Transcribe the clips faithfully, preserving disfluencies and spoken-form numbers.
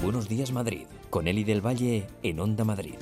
Buenos Días Madrid, con Eli del Valle en Onda Madrid.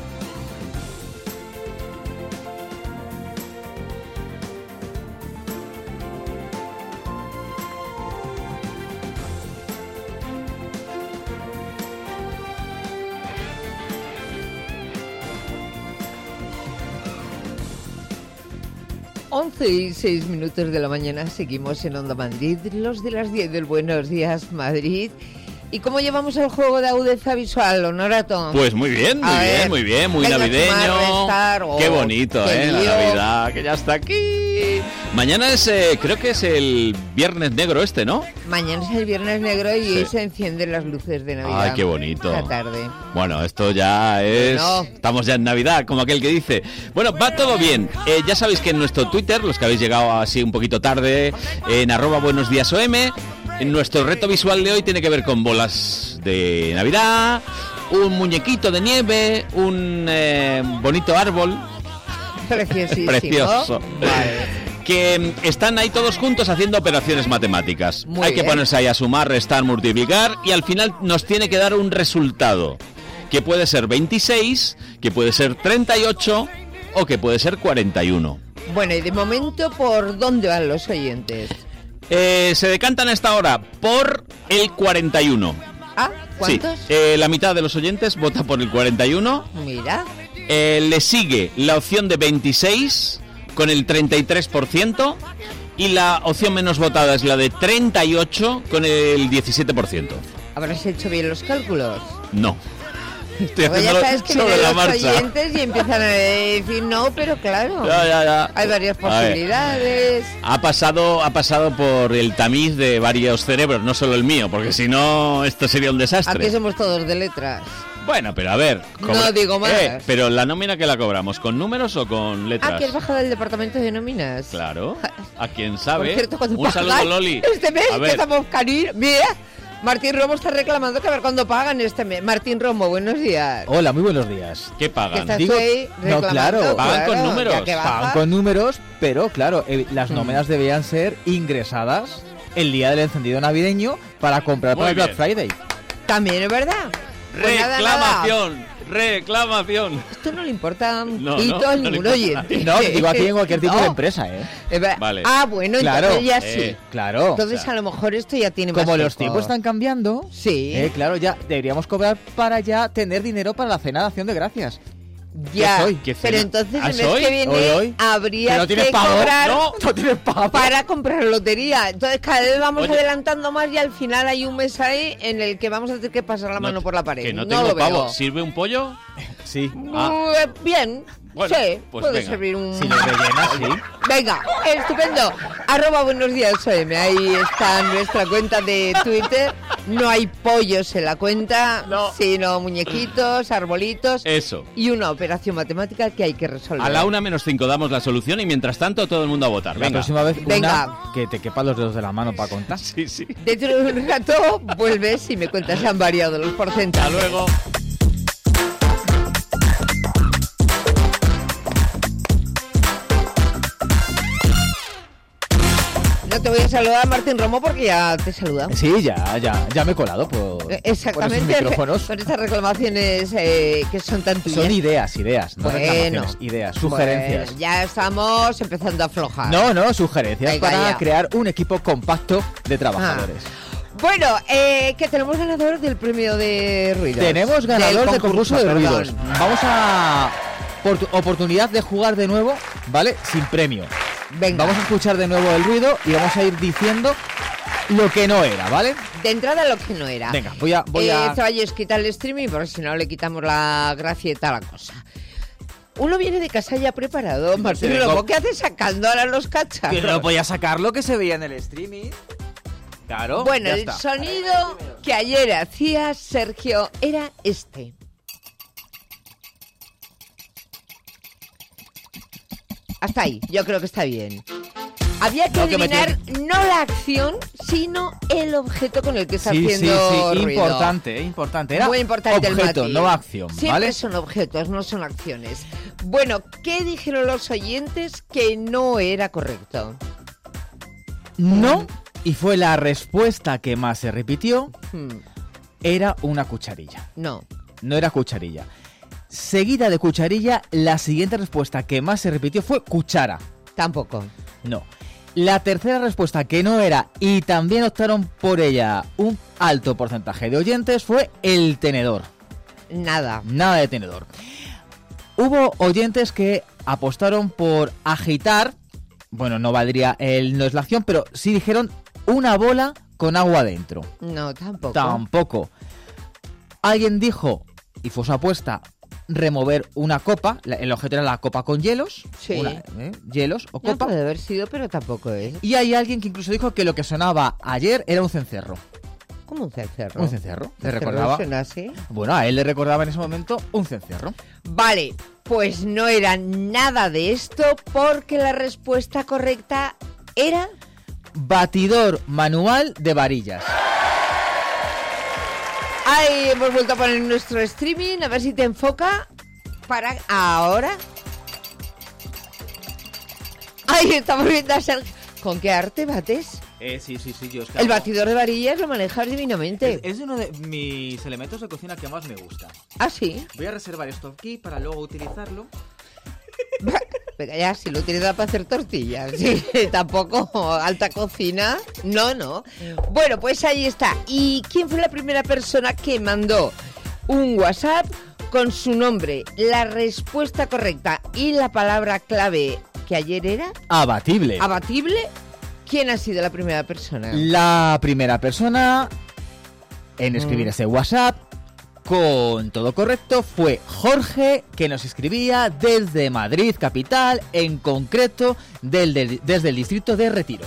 once y seis minutos de la mañana, seguimos en Onda Madrid, los de las diez del Buenos Días Madrid. ¿Y cómo llevamos el juego de agudeza visual, Honorato? Pues muy bien, muy A bien, ver, muy bien, muy venga, navideño. sumar, restar, oh, qué bonito, qué ¿eh? lío. La Navidad, que ya está aquí. Mañana es, eh, creo que es el Viernes Negro este, ¿no? Mañana es el Viernes Negro y Sí. hoy se encienden las luces de Navidad. Ay, qué bonito. Esta tarde. Bueno, esto ya es... Bueno. Estamos ya en Navidad, como aquel que dice. Bueno, va todo bien. Eh, ya sabéis que en nuestro Twitter, los que habéis llegado así un poquito tarde, en arroba buenos días O M, en nuestro reto visual de hoy tiene que ver con bolas de Navidad, un muñequito de nieve, un eh, bonito árbol. Preciosísimo. Precioso. Vale. Que están ahí todos juntos haciendo operaciones matemáticas. Muy Hay que bien. ponerse ahí a sumar, restar, multiplicar y al final nos tiene que dar un resultado. Que puede ser veintiséis, que puede ser treinta y ocho o que puede ser cuarenta y uno. Bueno, y de momento, ¿por dónde van los oyentes? Eh, se decantan a esta hora por el cuarenta y uno. Ah, ¿cuántos? Sí, eh, la mitad de los oyentes vota por el cuarenta y uno. Mira. Eh, le sigue la opción de veintiséis con el treinta y tres por ciento y la opción menos votada es la de treinta y ocho con el diecisiete por ciento. ¿Habrás hecho bien los cálculos? No. Estoy Pues ya haciéndolo sabes que sobre vienen la los marcha. oyentes y empiezan a decir no, pero claro. Ya, ya, ya. Hay varias A ver, posibilidades. Ha pasado, ha pasado por el tamiz de varios cerebros, no solo el mío, porque si no esto sería un desastre. Aquí somos todos de letras. Bueno, pero a ver. No digo más. Eh, pero la nómina que la cobramos, ¿con números o con letras? Ah, que has bajado del departamento de nóminas. Claro. A quien Por sabe. cierto, cuando Un pagan saludo, Loli. este mes A ver. empezamos carir. Mira, Martín Romo está reclamando que a ver cuándo pagan este mes. Martín Romo, buenos días. Hola, muy buenos días. ¿Qué Que pagan? estás digo- ahí no, reclamando, claro. Pagan con claro, números. ya que baja. Pagan con números, pero claro, eh, las Mm. nóminas debían ser ingresadas el día del encendido navideño para comprar Muy para el Black bien. Friday. También es verdad. Pues nada, nada. Reclamación. Reclamación. Esto no le importa un No, pito no, a no le ningún importa. oyente. No, digo aquí en cualquier tipo No. de empresa, ¿eh? Es verdad. Vale. Ah, bueno, Claro. entonces ya Eh, sí. Claro. Entonces o sea, a lo mejor esto ya tiene más Como los eco. tiempos están cambiando, Sí. eh, claro, ya deberíamos cobrar para ya tener dinero para la cena de Acción de Gracias. Ya, ¿Qué soy? ¿Qué pero cena? entonces ¿Ah, el mes soy? que viene Hoy, hoy. habría ¿Que no tienes que pago? cobrar No, no tienes pago. para comprar lotería. Entonces cada vez vamos Oye. adelantando más y al final hay un mes ahí en el que vamos a tener que pasar la No, mano por la pared. Que no no tengo lo pavo. veo. ¿Sirve un pollo? Sí. Ah. Mm, Bien, Bueno, sí, pues puede venga. servir un... Si lo rellenas, sí. Venga, estupendo. Arroba buenos días, O M. Ahí está nuestra cuenta de Twitter. No hay pollos en la cuenta, No. sino muñequitos, arbolitos Eso. y una operación matemática que hay que resolver. A la una menos cinco damos la solución y mientras tanto todo el mundo a votar. La Venga. próxima vez Venga. una que te quepan los dedos de la mano para contar. Sí, sí. Dentro de un rato vuelves y me cuentas si han variado los porcentajes. Hasta luego. No te voy a saludar, Martín Romo, porque ya te he saludado. Sí, ya, ya, ya me he colado por, Eh, Exactamente, por esos micrófonos. con estas reclamaciones eh, que son tan tuyas. Son ideas, ideas, no Bueno. reclamaciones, ideas, sugerencias. Bueno, ya estamos empezando a aflojar. No, no, sugerencias Venga, para ya. crear un equipo compacto de trabajadores. Bueno, eh, que tenemos ganador del premio de ruidos. Tenemos ganador del concurso, de perdón. ruidos. Vamos a por oportunidad de jugar de nuevo, ¿vale? Sin premio. Venga, Vamos a escuchar de nuevo el ruido y vamos a ir diciendo lo que no era, ¿vale? de entrada lo que no era. Venga, voy a voy eh, a Ceballos, quita el streaming porque si no le quitamos la gracia y tal la cosa. Uno viene de casa ya preparado, Martín vengo- Romo, ¿qué haces sacando ahora los cacharros? que no podía sacar lo que se veía en el streaming. Claro. Bueno, ya el está. sonido que ayer hacía Sergio era este. Hasta ahí, yo creo que está bien. Había que No, que me adivinar no la acción, sino el objeto con el que está Sí, sí, haciendo sí, ruido. importante, eh, importante. Era Muy importante el objeto, matiz. no acción, Siempre ¿vale? son objetos, no son acciones. Bueno, ¿qué dijeron los oyentes que no era correcto? No, y fue la respuesta que más se repitió. Hmm. era una cucharilla. No. No era cucharilla. Seguida de cucharilla, la siguiente respuesta que más se repitió fue cuchara. Tampoco. No. La tercera respuesta que no era, y también optaron por ella un alto porcentaje de oyentes, fue el tenedor. Nada. Nada de tenedor. Hubo oyentes que apostaron por agitar. Bueno, no valdría el no es la acción, pero sí dijeron una bola con agua dentro. No, tampoco. Tampoco. Alguien dijo, y fue su apuesta, remover una copa. El objeto era la copa con hielos. Sí. Una, ¿eh? Hielos o No copa. puede haber sido, pero tampoco es. Y hay alguien que incluso dijo que lo que sonaba ayer era un cencerro. ¿Cómo un cencerro? Un cencerro. Le ¿Cencerro recordaba. suena así? Bueno, a él le recordaba en ese momento un cencerro. Vale, pues no era nada de esto porque la respuesta correcta era... Batidor manual de varillas. Ahí hemos vuelto a poner nuestro streaming, a ver si te enfoca para ahora. Ahí estamos viendo a Sergio. ¿Con qué arte bates? Eh, sí, sí, sí, yo es que El hago- batidor de varillas lo manejas divinamente. Es, es uno de mis elementos de cocina que más me gusta. ¿Ah, sí? Voy a reservar esto aquí para luego utilizarlo. Venga, ya, si lo utilizas para hacer tortillas. Sí, tampoco alta cocina. No, no. Bueno, pues ahí está. ¿Y quién fue la primera persona que mandó un WhatsApp con su nombre, la respuesta correcta y la palabra clave que ayer era Abatible. abatible? ¿Quién ha sido la primera persona? La primera persona en escribir Mm. ese WhatsApp con todo correcto fue Jorge, que nos escribía desde Madrid capital, en concreto del, del- desde el distrito de Retiro.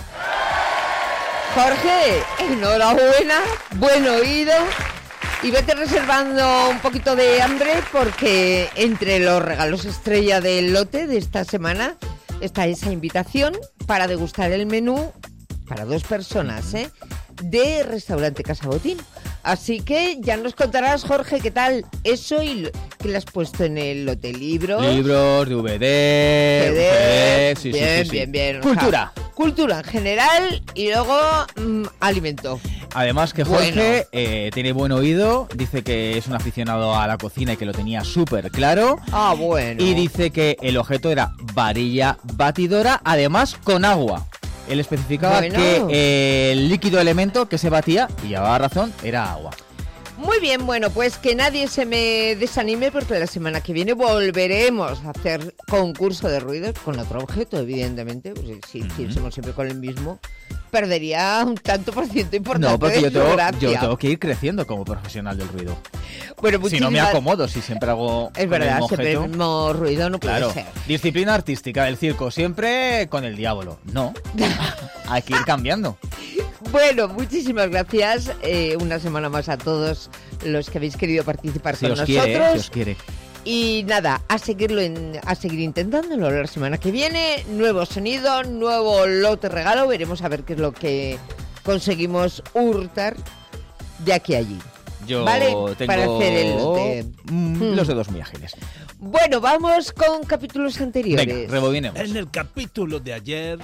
Jorge, enhorabuena, buen oído. Y vete reservando un poquito de hambre porque entre los regalos estrella del lote de esta semana está esa invitación para degustar el menú para dos personas, ¿eh? De Restaurante Casa Botín. Así que ya nos contarás, Jorge, qué tal eso y lo- que le has puesto en el lote. Libros. Libros, D V D, C D, V D, sí, sí, bien, sí, sí. bien, bien. O Cultura. sea, cultura en general y luego mm, alimento. Además que Bueno. Jorge eh, tiene buen oído, dice que es un aficionado a la cocina y que lo tenía súper claro. Ah, bueno. Y dice que el objeto era varilla batidora, además con agua. Él especificaba Bueno. que eh, el líquido elemento que se batía, y llevaba razón, era agua. Muy bien, bueno, pues que nadie se me desanime porque la semana que viene volveremos a hacer concurso de ruidos con otro objeto, evidentemente. Pues si Ujú. hiciésemos siempre con el mismo, perdería un tanto por ciento importante No, porque de yo su tengo, gracia. yo tengo que ir creciendo como profesional del ruido. Bueno, Si no me muchísimas- acomodo, si siempre hago Es con verdad, el mismo siempre el objeto. mismo ruido no puede Claro, ser. disciplina artística del circo, siempre con el diablo. No, hay que ir cambiando. Bueno, muchísimas gracias. eh, una semana más a todos los que habéis querido participar Si con os nosotros. quiere, ¿eh? Si os quiere. Y nada, a seguirlo en, a seguir intentándolo la semana que viene. Nuevo sonido, nuevo lote regalo. Veremos a ver qué es lo que conseguimos hurtar de aquí a allí. Yo Vale, tengo para hacer el lote. mm, Hmm. los dedos muy ágiles. Bueno, vamos con capítulos anteriores. Venga, rebobinemos. En el capítulo de ayer,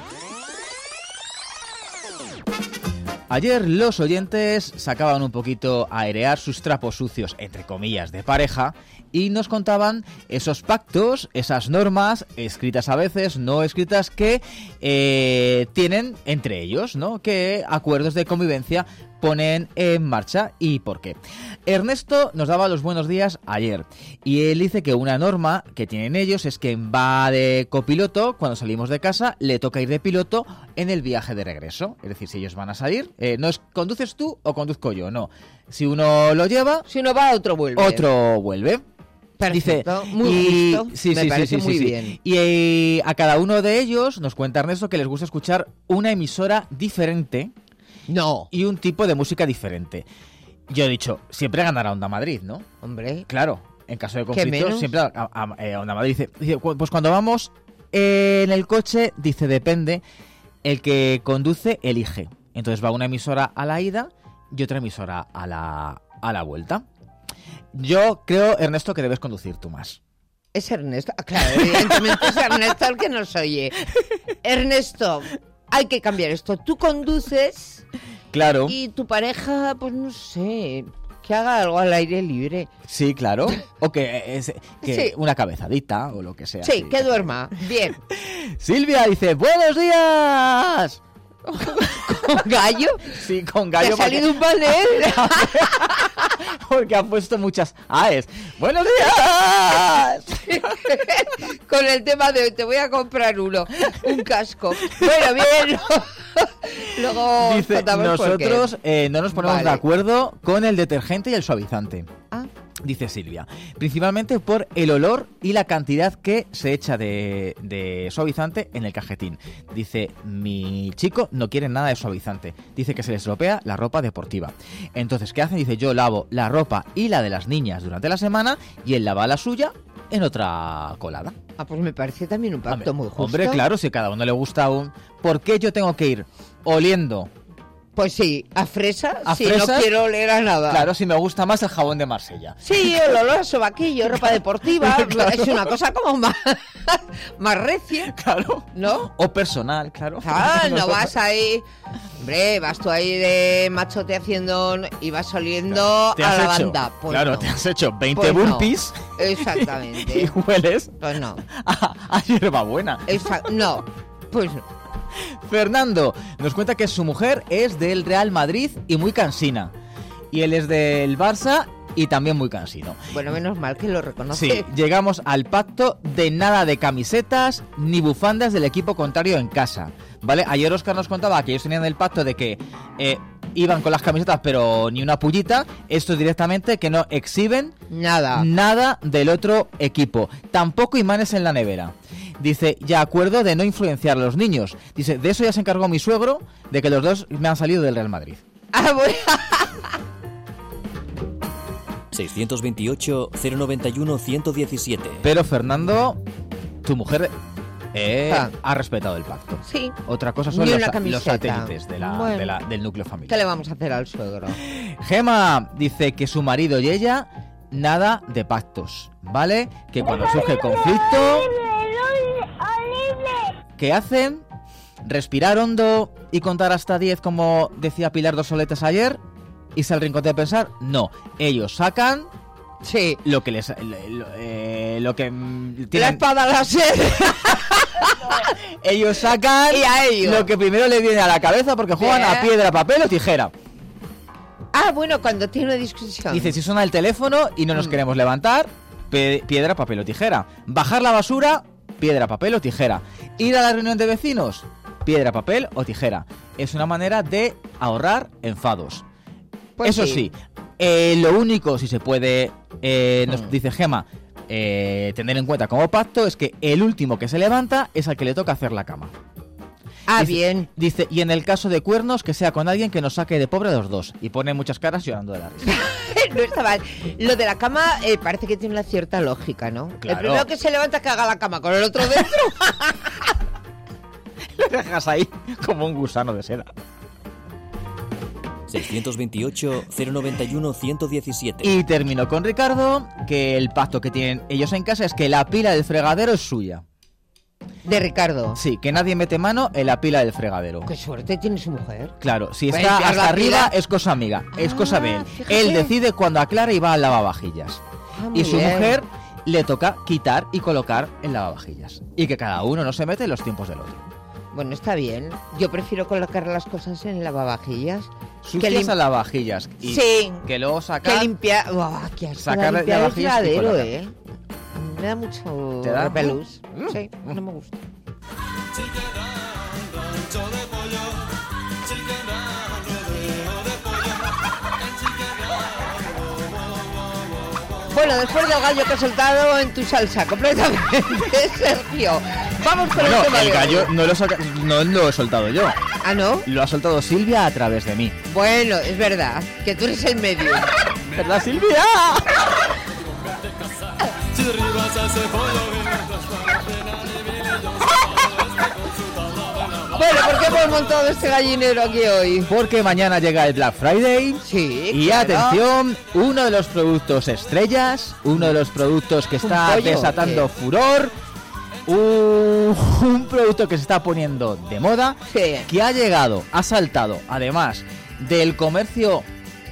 Ayer los oyentes sacaban un poquito a airear sus trapos sucios, entre comillas, de pareja, y nos contaban esos pactos, esas normas, escritas a veces, no escritas, que eh, tienen entre ellos, ¿no? ¿Qué acuerdos de convivencia ponen en marcha y por qué? Ernesto nos daba los buenos días ayer y él dice que una norma que tienen ellos es que va de copiloto, cuando salimos de casa le toca ir de piloto en el viaje de regreso. Es decir, si ellos van a salir, eh, no es conduces tú o conduzco yo, no. Si uno lo lleva, Si uno va, otro vuelve. otro vuelve. Perfecto, Dice, muy y- justo, sí, me sí, sí, parece sí, muy sí, sí. bien. Y eh, a cada uno de ellos nos cuenta Ernesto que les gusta escuchar una emisora diferente No, y un tipo de música diferente. Yo he dicho, siempre ganará Onda Madrid, ¿no? hombre. Claro, en caso de ¿Qué conflicto, menos? siempre a, a- eh, Onda Madrid dice, dice, cu- pues cuando vamos eh, en el coche, dice, depende, el que conduce elige. Entonces va una emisora a la ida y otra emisora a la, a la vuelta. Yo creo, Ernesto, que debes conducir tú más. Es Ernesto. Ah, claro, evidentemente es Ernesto el que nos oye. Ernesto, hay que cambiar esto. Tú conduces Claro. y tu pareja, pues no sé, Que haga algo al aire libre. Sí, claro. O que, es, que Sí. una cabezadita o lo que sea. Sí, que duerma. Bien. Silvia dice, ¡buenos días! ¿Con gallo? Sí, con ¿Te ha gallo. salido un panel? Porque ha puesto muchas AES. ¡Buenos días! Con el tema de hoy, te voy a comprar uno, un casco. Bueno, bien. Luego Dice, contamos por qué. nosotros eh, no nos ponemos Vale. de acuerdo con el detergente y el suavizante. Ah, Dice Silvia, principalmente por el olor y la cantidad que se echa de, de suavizante en el cajetín. Dice, mi chico no quiere nada de suavizante. Dice que se le estropea la ropa deportiva. Entonces, ¿qué hacen? Dice, yo lavo la ropa y la de las niñas durante la semana y él lava la suya en otra colada. ah, pues me parece también un pacto Hombre, muy justo. Hombre, claro, si a cada uno le gusta un... ¿Por qué yo tengo que ir oliendo? Pues sí, a fresa, ¿A si no fresas? quiero oler a nada. Claro, si me gusta más el jabón de Marsella. Sí, el olor a sobaquillo, ropa deportiva, Claro. es una cosa como más, más recia, Claro. ¿no? O personal, claro. Ah, no Nosotros- vas ahí, hombre, vas tú ahí de machote haciendo y vas oliendo Te a has la hecho, banda. Pues claro, no. te has hecho veinte Pues no. burpees Exactamente. y hueles Pues no. a, a hierbabuena. Exa- no. Pues no. Fernando nos cuenta que su mujer es del Real Madrid y muy cansina. Y él es del Barça y también muy cansino. Bueno, menos mal que lo reconoce. Sí, llegamos al pacto de nada de camisetas ni bufandas del equipo contrario en casa. ¿Vale? Ayer Óscar nos contaba que ellos tenían el pacto de que eh, iban con las camisetas pero ni una pullita. Esto es directamente que no exhiben Nada. nada del otro equipo. Tampoco imanes en la nevera. Dice, ya acuerdo de no influenciar a los niños. Dice, de eso ya se encargó mi suegro, de que los dos me han salido del Real Madrid. Ah, bueno. seiscientos veintiocho, cero noventa y uno, ciento diecisiete. Pero Fernando, tu mujer eh, Ah. ha respetado el pacto. Sí. Otra cosa son Ni los, una los camiseta. satélites de la, Bueno. de la- del núcleo ¿Qué familiar. le vamos a hacer al suegro? Gema dice que su marido y ella, nada de pactos, ¿vale? Que cuando surge conflicto, ¿qué hacen? Respirar hondo y contar hasta diez, como decía Pilar Dos Soletes ayer, y se al rincón de pensar. No, ellos sacan Sí. lo que les lo, eh, lo que mm, La tienen, espada láser. ellos sacan Y a ellos. lo que primero le viene a la cabeza, porque juegan a Bien. piedra, papel o tijera. Ah, bueno, cuando tiene una discusión. Dice, si suena el teléfono y no nos Mm. queremos levantar, pe- piedra, papel o tijera. Bajar la basura, piedra, papel o tijera. Ir a la reunión de vecinos, piedra, papel o tijera. Es una manera de ahorrar enfados. Pues Eso sí, eh, lo único, si se puede, eh, nos Mm. dice Gema, eh, tener en cuenta como pacto, es que el último que se levanta es al que le toca hacer la cama. Ah, Dice- bien. Dice, y en el caso de cuernos, que sea con alguien que nos saque de pobre a los dos. Y pone muchas caras llorando de la risa. No está mal. Lo de la cama eh, parece que tiene una cierta lógica, ¿no? Claro. El primero que se levanta que haga la cama con el otro dentro. Lo dejas ahí como un gusano de seda. seiscientos veintiocho, cero noventa y uno, ciento diecisiete. Y termino con Ricardo, que el pacto que tienen ellos en casa es que la pila del fregadero es suya. De Ricardo. Sí, que nadie mete mano en la pila del fregadero. Qué suerte tiene su mujer. Claro, si Pues está limpiar hasta la arriba pila. es cosa amiga, es Ah, cosa de él. fíjate. Él decide cuando aclara y va al lavavajillas. Ah, muy Y su bien. mujer le toca quitar y colocar el lavavajillas. Y que cada uno no se mete en los tiempos del otro. Bueno, está bien. Yo prefiero colocar las cosas en lavavajillas. Sucias lim- a lavavajillas. Y Sí. que luego sacar... Que limpiar. ¡Buah, qué asco! Sacar da limpiar el lavavajillas y fregadero, colocar. ¿eh? Me da mucho ¿Te da? repelús. Mm. Sí, no me gusta. Bueno, después del gallo que he soltado en tu salsa, completamente, Sergio. Vamos con Bueno, el tema el de hoy. gallo no lo, saca- no lo he soltado yo. Ah, ¿no? Lo ha soltado Silvia a través de mí. Bueno, es verdad, que tú eres el medio. ¿Verdad, Silvia? Bueno, ¿por qué hemos montado este gallinero aquí hoy? Porque mañana llega el Black Friday. Sí, Y claro. atención, uno de los productos estrellas, uno de los productos que ¿Un está pollo o desatando qué? furor, un, un producto que se está poniendo de moda, Sí. que ha llegado, ha saltado, además del comercio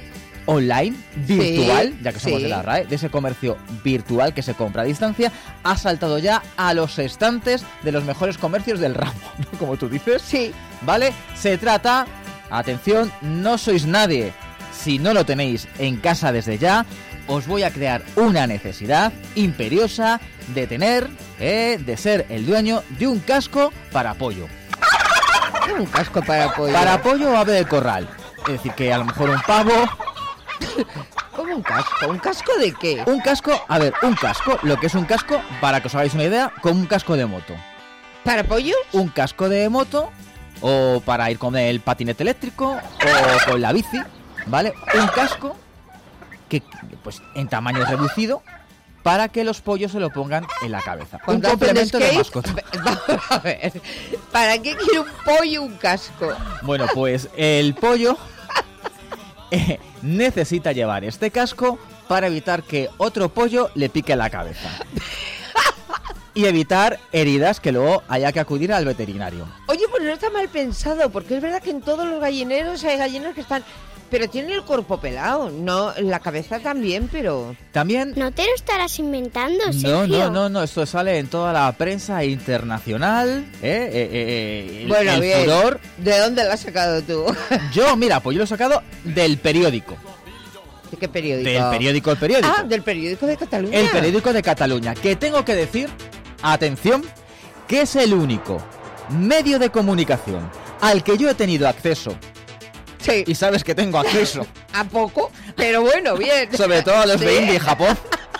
online, virtual, Sí, ya que somos sí. de la R A E, de ese comercio virtual que se compra a distancia, ha saltado ya a los estantes de los mejores comercios del ramo, ¿no? Como tú dices. Sí. ¿Vale? Se trata, atención, no sois nadie. Si no lo tenéis en casa desde ya, os voy a crear una necesidad imperiosa de tener, eh, de ser el dueño de un casco para pollo. Un casco para pollo. Para pollo o ave de corral. Es decir, que a lo mejor un pavo... ¿Cómo un casco? ¿Un casco de qué? Un casco, a ver, un casco, lo que es un casco, para que os hagáis una idea, como un casco de moto. ¿Para pollos? Un casco de moto, o para ir con el patinete eléctrico, o con la bici, ¿vale? Un casco que, pues, en tamaño reducido, para que los pollos se lo pongan en la cabeza. Un Cuando hacen complemento de skate, mascota. Vamos a ver. ¿Para qué quiere un pollo un casco? Bueno, pues el pollo eh, necesita llevar este casco para evitar que otro pollo le pique la cabeza. Y evitar heridas que luego haya que acudir al veterinario. Oye, pues no está mal pensado, porque es verdad que en todos los gallineros hay gallinas que están... Pero tienen el cuerpo pelado, no, la cabeza también, pero... También... No te lo estarás inventando, No, Sergio. no, no, no, esto sale en toda la prensa internacional, ¿eh? eh, eh, eh, el, Bueno, el bien. furor. ¿De dónde lo has sacado tú? Yo, mira, pues yo lo he sacado del periódico. ¿De qué periódico? Del periódico El Periódico. Ah, del periódico de Cataluña. El periódico de Cataluña, que tengo que decir, atención, que es el único medio de comunicación al que yo he tenido acceso, Sí, y sabes que tengo acceso, a poco, pero bueno, bien. sobre todo a los de Sí. India y Japón,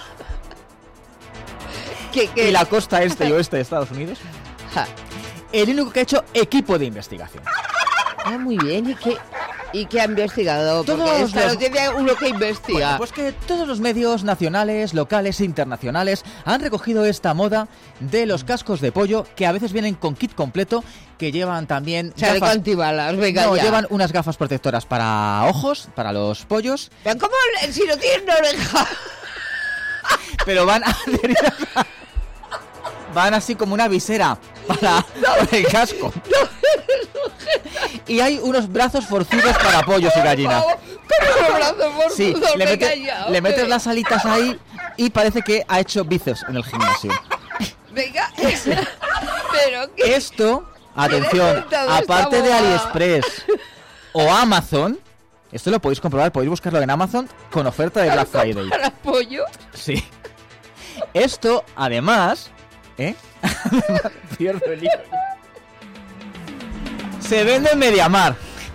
Que, que... y la costa este y oeste de Estados Unidos, Ja. el único que ha hecho equipo de investigación. Ah, muy bien, ¿y qué, y qué ha investigado? Porque Todos esta los- no tiene uno que investiga. Bueno, pues que todos los medios nacionales, locales e internacionales han recogido esta moda de los cascos de pollo, que a veces vienen con kit completo, que llevan también Chaleco gafas- antibalas, venga no, ya. llevan unas gafas protectoras para ojos, para los pollos, Pero ¿cómo le- si no tienen una oreja? pero van adheridas a- van así como una visera para para el casco. Y hay unos brazos forzudos para pollos y gallinas. ¿Cómo los brazos forzudos? Sí, le, Venga mete- ya, le metes hombre. las alitas ahí y parece que ha hecho bíceps en el gimnasio. Venga, pero ¿qué? Esto, atención, inventado esta aparte de moda? AliExpress o Amazon, esto lo podéis comprobar, podéis buscarlo en Amazon con oferta de Black Friday. ¿Para pollo? Sí. Esto, además, ¿eh? Además, pierdo el hilo. Se vende en Mediamar.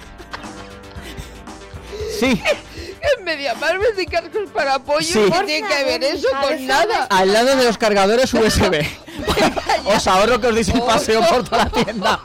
Sí, En Mediamar venden cascos para pollo. Sí. ¿Qué tiene que ver eso con nada? al lado de los cargadores U S B. Os ahorro que os deis el paseo por toda la tienda.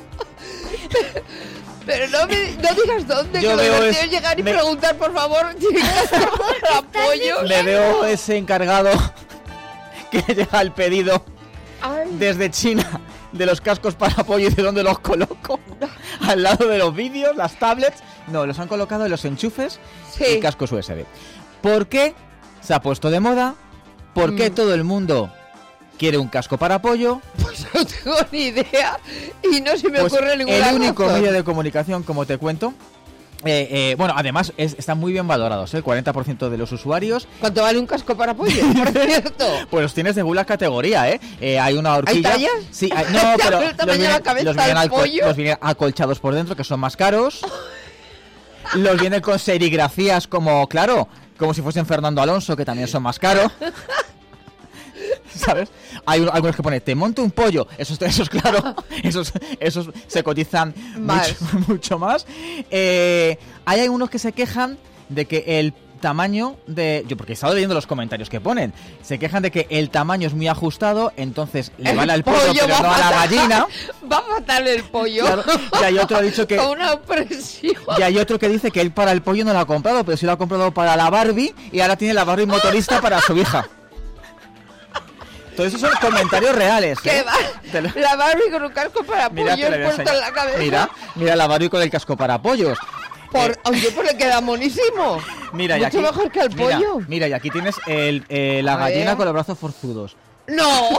Pero no, me, no digas dónde, Yo que lo veo divertido es- es llegar y me- preguntar, por favor, ¿tiene cascos para pollo? Le veo ese encargado que llega el pedido Ay, desde China de los cascos para pollo y de dónde los coloco. Al lado de los vídeos, las tablets. No, los han colocado en los enchufes Sí. y cascos U S B. ¿Por qué se ha puesto de moda? ¿Por qué Mm. todo el mundo quiere un casco para pollo? pues no tengo ni idea y no se me Pues ocurre ninguna el único razón. medio de comunicación, como te cuento. eh, eh, bueno, además es- están muy bien valorados, ¿eh? El cuarenta por ciento de los usuarios. ¿Cuánto vale un casco para pollo? Por cierto. Pues los tienes de según la categoría, ¿eh? Eh, hay una horquilla. tallas? Sí, hay- no, Ya, pero pero el tamaño de la vienen, cabeza los, vienen del alco- pollo. los vienen acolchados por dentro, que son más caros. Los vienen con serigrafías como, claro, como si fuesen Fernando Alonso, que también son más caros. ¿Sabes? Hay un- algunos que pone, te monto un pollo. Esos, esos claro, esos, esos se cotizan Más. mucho, mucho más. Eh, hay algunos que se quejan de que el tamaño de... Yo porque he estado leyendo los comentarios que ponen. Se quejan de que el tamaño es muy ajustado, entonces le El vale al pollo, pollo pero va no a la fatal. gallina. Va fatal el pollo. Claro, y hay otro ha dicho que... Con una presión. Y hay otro que dice que él para el pollo no lo ha comprado, pero sí lo ha comprado para la Barbie y ahora tiene la Barbie motorista para su hija. Todo eso son comentarios reales. ¿Qué ¿eh? va? Te lo- La Barbie con un casco para Mira, pollo te lo voy a puesto en enseñar. la cabeza. Mira, mira la Barbie con el casco para pollos. Por, Eh, oye, pues le queda monísimo. mira, y Mucho aquí, mejor que el mira, pollo. Mira, y aquí tienes el, eh, la A gallina ver. con los brazos forzudos. ¡No!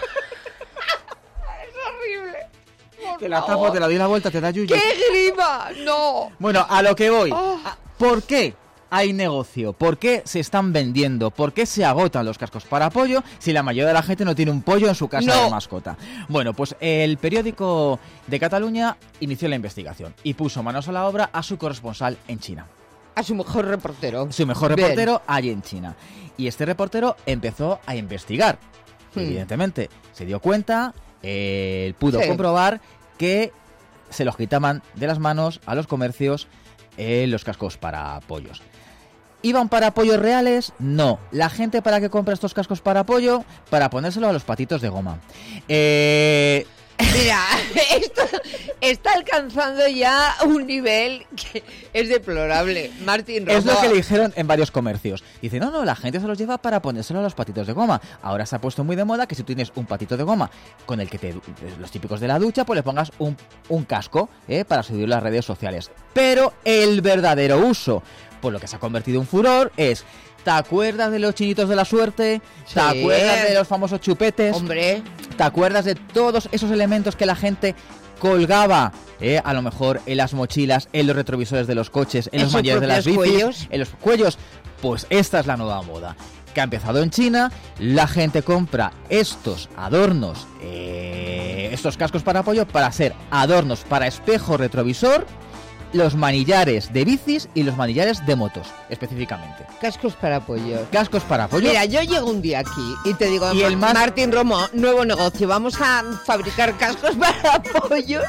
Es horrible. Por Te la favor. tapo, te la doy la vuelta, te da yuyu. ¡Qué grima! ¡No! Bueno, a lo que voy. Oh. Ah, ¿Por qué hay negocio? ¿Por qué se están vendiendo? ¿Por qué se agotan los cascos para pollo si la mayoría de la gente no tiene un pollo en su casa No. de mascota? Bueno, pues el periódico de Cataluña inició la investigación y puso manos a la obra a su corresponsal en China. A su mejor reportero. Su mejor Bien. reportero allí en China. Y este reportero empezó a investigar. Hmm. Evidentemente, se dio cuenta, eh, pudo Sí. comprobar que se los quitaban de las manos a los comercios eh, los cascos para pollos. ¿Iban para pollos reales? No. ¿La gente para qué compra estos cascos para pollo? Para ponérselo a los patitos de goma. Eh... Mira, esto está alcanzando ya un nivel que es deplorable. Martín Romo. Es lo que le dijeron en varios comercios. Dice, no, no, la gente se los lleva para ponérselo a los patitos de goma. Ahora se ha puesto muy de moda que si tú tienes un patito de goma con el que te, los típicos de la ducha, pues le pongas un, un casco ¿eh? para subir las redes sociales. Pero el verdadero uso, por lo que se ha convertido en furor, es... ¿Te acuerdas de los chinitos de la suerte? Sí. ¿Te acuerdas de los famosos chupetes? Hombre, ¿Te acuerdas de todos esos elementos que la gente colgaba, eh, a lo mejor en las mochilas, en los retrovisores de los coches, en, ¿En los sus manillas de las bicis, propios cuellos? en los cuellos? Pues esta es la nueva moda que ha empezado en China. La gente compra estos adornos, eh, estos cascos para pollo para ser adornos para espejo retrovisor, los manillares de bicis y los manillares de motos, específicamente. cascos para pollo. Cascos para pollo. Mira, yo llego un día aquí y te digo, Y el Ma- más- Martín Romo, nuevo negocio, vamos a fabricar cascos para pollos.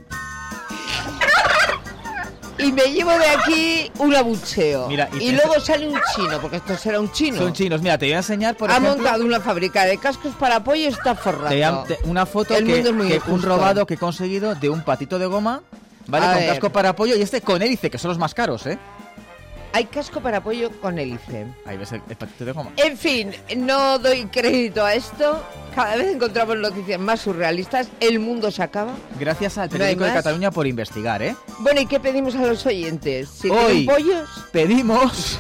Y me llevo de aquí un abucheo. Mira, y y te- luego sale un chino, porque esto será un chino. Son chinos. Mira, te voy a enseñar, por ha ejemplo... montado una fábrica de cascos para pollo y está forrado. Te voy a- te- una foto El que, mundo es muy que un injusto. robado que he conseguido de un patito de goma, ¿vale? A Con ver. casco para pollo y este con hélice, que son los más caros, ¿eh? Hay casco para pollo con hélice. Ahí ves el, el patito de goma. En fin, no doy crédito a esto. Cada vez encontramos noticias más surrealistas. El mundo se acaba. Gracias al ¿No hay periódico de más? Cataluña por investigar, ¿eh? Bueno, ¿y qué pedimos a los oyentes? Si Hoy. tienen pollos, Pedimos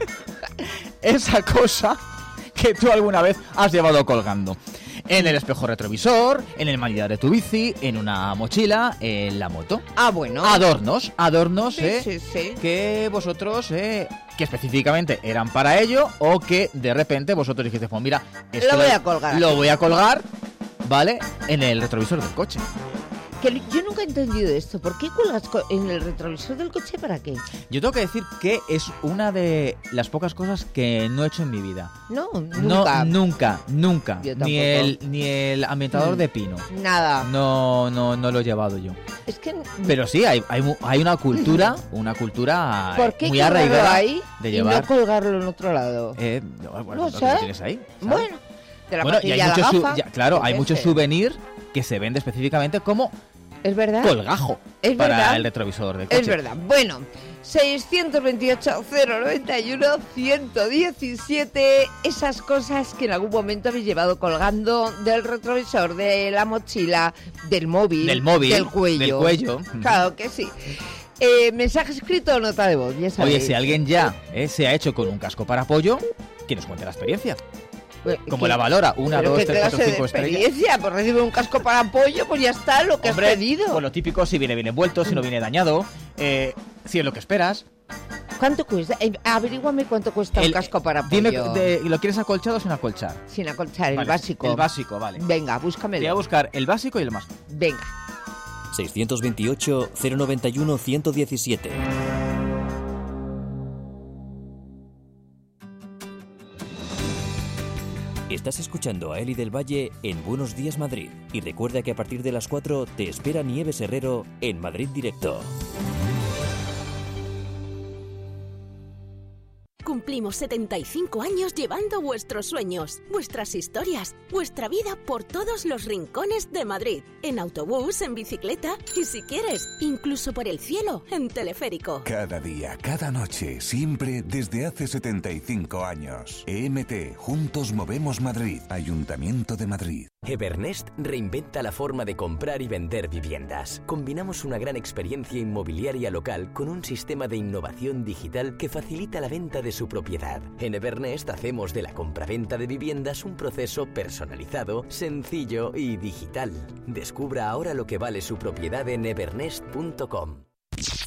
esa cosa que tú alguna vez has llevado colgando. En el espejo retrovisor, en el manillar de tu bici, en una mochila, en la moto. ah, bueno. Adornos, adornos, Sí, ¿eh? sí, sí. Que vosotros, eh, que específicamente eran para ello, o que de repente vosotros dijiste, pues mira, esto Lo voy a colgar. Lo voy a colgar, ¿vale? En el retrovisor del coche. Que yo nunca he entendido esto. ¿Por qué cuelgas co- en el retrovisor del coche? ¿Para qué? Yo tengo que decir que es una de las pocas cosas que no he hecho en mi vida. No, nunca. No, nunca, nunca. Yo Ni tampoco. el, ni el ambientador Mm. de pino. Nada. No, no, no lo he llevado yo. Es que... Pero sí, hay, hay, mu- hay una cultura, una cultura ¿Por qué muy colgarlo arraigada ahí de y llevar. no colgarlo en otro lado? Eh, no, bueno, No lo sé. que tienes ahí, ¿sabes? Bueno, de la Bueno, y hay patilla a la muchos su- gafa, ya, claro, yo hay qué muchos sé. souvenirs que se vende específicamente como ¿Es verdad? colgajo Es para verdad. el retrovisor del coche. Es verdad. Bueno, seiscientos veintiocho, cero noventa y uno, ciento diecisiete, esas cosas que en algún momento habéis llevado colgando del retrovisor, de la mochila, del móvil, Del móvil, del cuello. del cuello. Claro que sí. Eh, mensaje escrito o nota de voz, ya sabéis. Oye, si alguien ya eh, se ha hecho con un casco para pollo, que nos cuente la experiencia. Eh, Como ¿qué- la valora, una, pero dos, qué tres, cuatro, clase de cinco estrellas. experiencia? Pues recibe un casco para pollo, pues ya está, lo que Hombre, has pedido. pues lo típico, si viene bien envuelto, si no viene dañado, eh, si es lo que esperas. ¿Cuánto cuesta? Eh, averíguame cuánto cuesta un El- casco para Dime, pollo. de- ¿lo quieres acolchado o sin acolchar? Sin acolchar, el Vale, básico. El básico, vale. Venga, Te voy a búscamelo. buscar el básico y el más. Venga. seiscientos veintiocho, cero noventa y uno, ciento diecisiete. Estás escuchando a Eli del Valle en Buenos Días Madrid. Y recuerda que a partir de las cuatro te espera Nieves Herrero en Madrid Directo. Cumplimos setenta y cinco años llevando vuestros sueños, vuestras historias, vuestra vida por todos los rincones de Madrid. En autobús, en bicicleta y si quieres, incluso por el cielo, en teleférico. Cada día, cada noche, siempre desde hace setenta y cinco años. E M T, Juntos Movemos Madrid, Ayuntamiento de Madrid. Evernest reinventa la forma de comprar y vender viviendas. Combinamos una gran experiencia inmobiliaria local con un sistema de innovación digital que facilita la venta de su propiedad. En Evernest hacemos de la compraventa de viviendas un proceso personalizado, sencillo y digital. Descubra ahora lo que vale su propiedad en evernest punto com.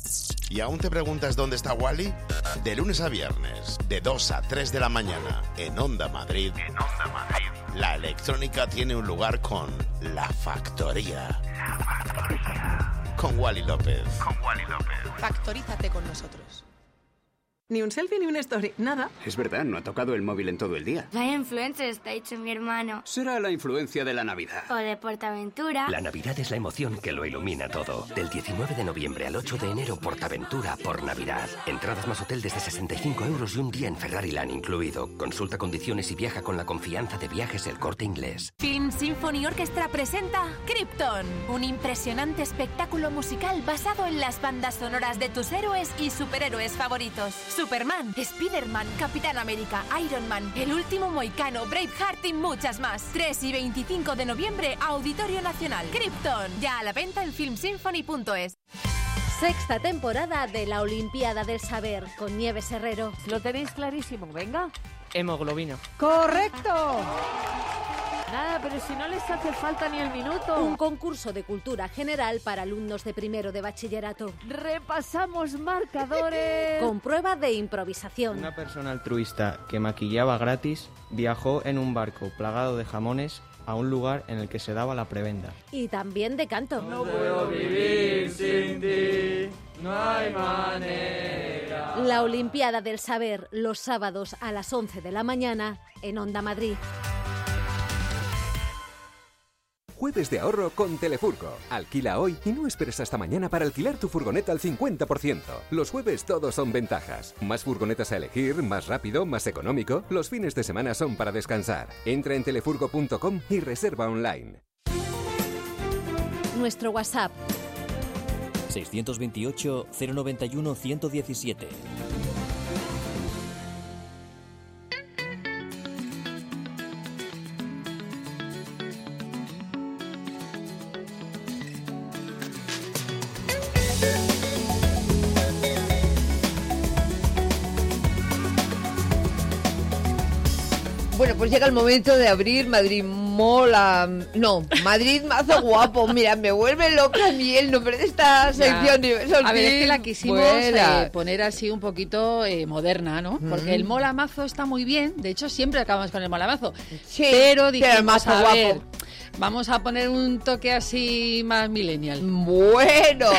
¿Y aún te preguntas dónde está Wally? De lunes a viernes, de dos a tres de la mañana, en Onda Madrid. En Onda Madrid. La electrónica tiene un lugar con La Factoría. La Factoría. Con Wally López. Con Wally López. Factorízate con nosotros. Ni un selfie ni una story, nada. Es verdad, no ha tocado el móvil en todo el día. Vaya influencer, está dicho mi hermano. Será la influencia de la Navidad. O de Portaventura. La Navidad es la emoción que lo ilumina todo. Del diecinueve de noviembre al ocho de enero, Portaventura por Navidad. Entradas más hotel desde sesenta y cinco euros y un día en Ferrariland incluido. Consulta condiciones y viaja con la confianza de Viajes El Corte Inglés. Film Symphony Orchestra presenta Krypton, un impresionante espectáculo musical basado en las bandas sonoras de tus héroes y superhéroes favoritos. Superman, Spider-Man, Capitán América, Iron Man, El Último Mohicano, Braveheart y muchas más. tres y veinticinco de noviembre, Auditorio Nacional. Krypton, ya a la venta en film symphony punto es. Sexta temporada de la Olimpiada del Saber con Nieves Herrero. Lo tenéis clarísimo, venga. Hemoglobina. ¡Correcto! Nada, pero si no les hace falta ni el minuto. Un concurso de cultura general para alumnos de primero de bachillerato. Repasamos marcadores. Con prueba de improvisación. Una persona altruista que maquillaba gratis viajó en un barco plagado de jamones a un lugar en el que se daba la prebenda. Y también de canto. No puedo vivir sin ti, no hay manera. La Olimpiada del Saber, los sábados a las once de la mañana en Onda Madrid. Jueves de ahorro con Telefurgo. Alquila hoy y no esperes hasta mañana para alquilar tu furgoneta al cincuenta por ciento. Los jueves todos son ventajas. Más furgonetas a elegir, más rápido, más económico. Los fines de semana son para descansar. Entra en telefurgo punto com y reserva online. Nuestro WhatsApp. seiscientos veintiocho, cero noventa y uno, ciento diecisiete. Bueno, pues llega el momento de abrir Madrid Mola... No, Madrid Mazo Guapo. Mira, me vuelve loca a mí el nombre de esta sección. Ya. A ver, es que la quisimos eh, poner así un poquito eh, moderna, ¿no? Mm. Porque el Mola Mazo está muy bien. De hecho, siempre acabamos con el Mola Mazo. Sí, pero dijimos, pero el Mazo a Guapo. ver, vamos a poner un toque así más millennial. Bueno...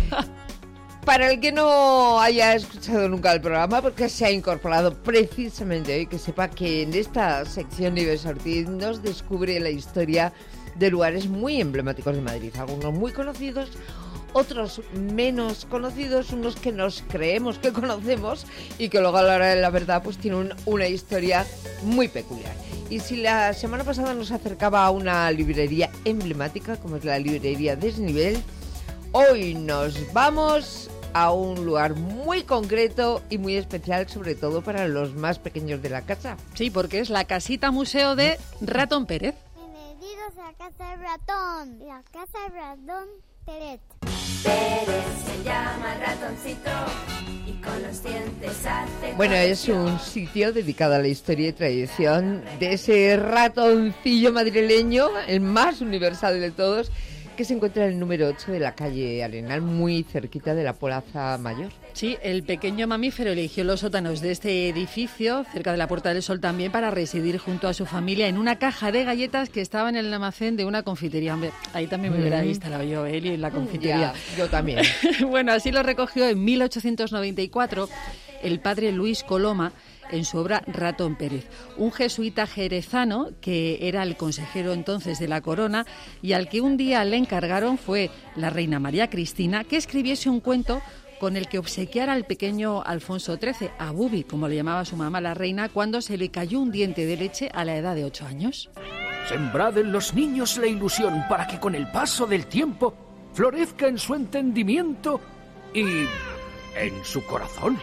Para el que no haya escuchado nunca el programa, porque se ha incorporado precisamente hoy, que sepa que en esta sección Nieves Ortiz nos descubre la historia de lugares muy emblemáticos de Madrid, algunos muy conocidos, otros menos conocidos, unos que nos creemos que conocemos y que luego a la hora de la verdad pues tienen un, una historia muy peculiar. Y si la semana pasada nos acercaba a una librería emblemática, como es la librería Desnivel, hoy nos vamos a un lugar muy concreto y muy especial, sobre todo para los más pequeños de la casa. Sí, porque es la casita museo de Ratón Pérez. Bienvenidos a la casa de Ratón, la casa de Ratón Pérez. Pérez se llama el ratoncito y con los dientes hace... Bueno, es un sitio dedicado a la historia y tradición de ese ratoncillo madrileño, el más universal de todos, que se encuentra en el número ocho de la calle Arenal, muy cerquita de la Plaza Mayor. Sí, el pequeño mamífero eligió los sótanos de este edificio, cerca de la Puerta del Sol también, para residir junto a su familia en una caja de galletas que estaba en el almacén de una confitería. Hombre, ahí también me hubiera instalado yo, Eli, en la confitería. Ya, yo también. Bueno, así lo recogió en mil ochocientos noventa y cuatro el padre Luis Coloma, en su obra Ratón Pérez, un jesuita jerezano que era el consejero entonces de la corona y al que un día le encargaron fue la reina María Cristina que escribiese un cuento con el que obsequiara al pequeño Alfonso trece, a Bubi, como le llamaba su mamá la reina, cuando se le cayó un diente de leche a la edad de ocho años. Sembrad en los niños la ilusión para que con el paso del tiempo florezca en su entendimiento y en su corazón.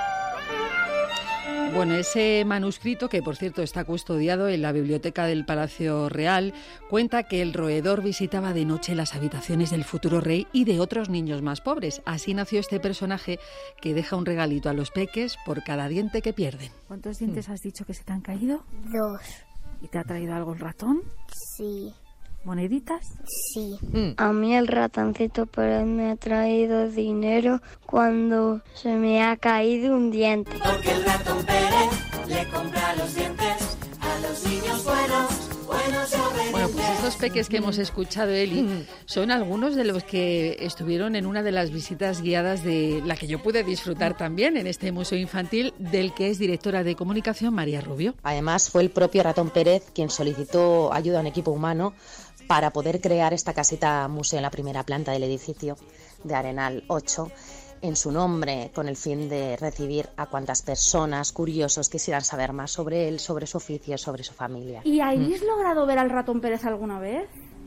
Bueno, ese manuscrito, que por cierto está custodiado en la biblioteca del Palacio Real, cuenta que el roedor visitaba de noche las habitaciones del futuro rey y de otros niños más pobres. Así nació este personaje que deja un regalito a los peques por cada diente que pierden. ¿Cuántos dientes has dicho que se te han caído? Dos. ¿Y te ha traído algo el ratón? Sí. ¿Moneditas? Sí. Mm. A mí el ratoncito Pérez me ha traído dinero cuando se me ha caído un diente. Porque el ratón Pérez le compra los dientes a los niños buenos, buenos y obedientes. Bueno, pues estos peques que hemos escuchado, Eli, son algunos de los que estuvieron en una de las visitas guiadas de la que yo pude disfrutar también en este museo infantil, del que es directora de comunicación María Rubio. Además, fue el propio ratón Pérez quien solicitó ayuda a un equipo humano para poder crear esta casita museo en la primera planta del edificio de Arenal ocho, en su nombre, con el fin de recibir a cuantas personas, curiosos, quisieran saber más sobre él, sobre su oficio, sobre su familia. ¿Y habéis mm. logrado ver al ratón Pérez alguna vez?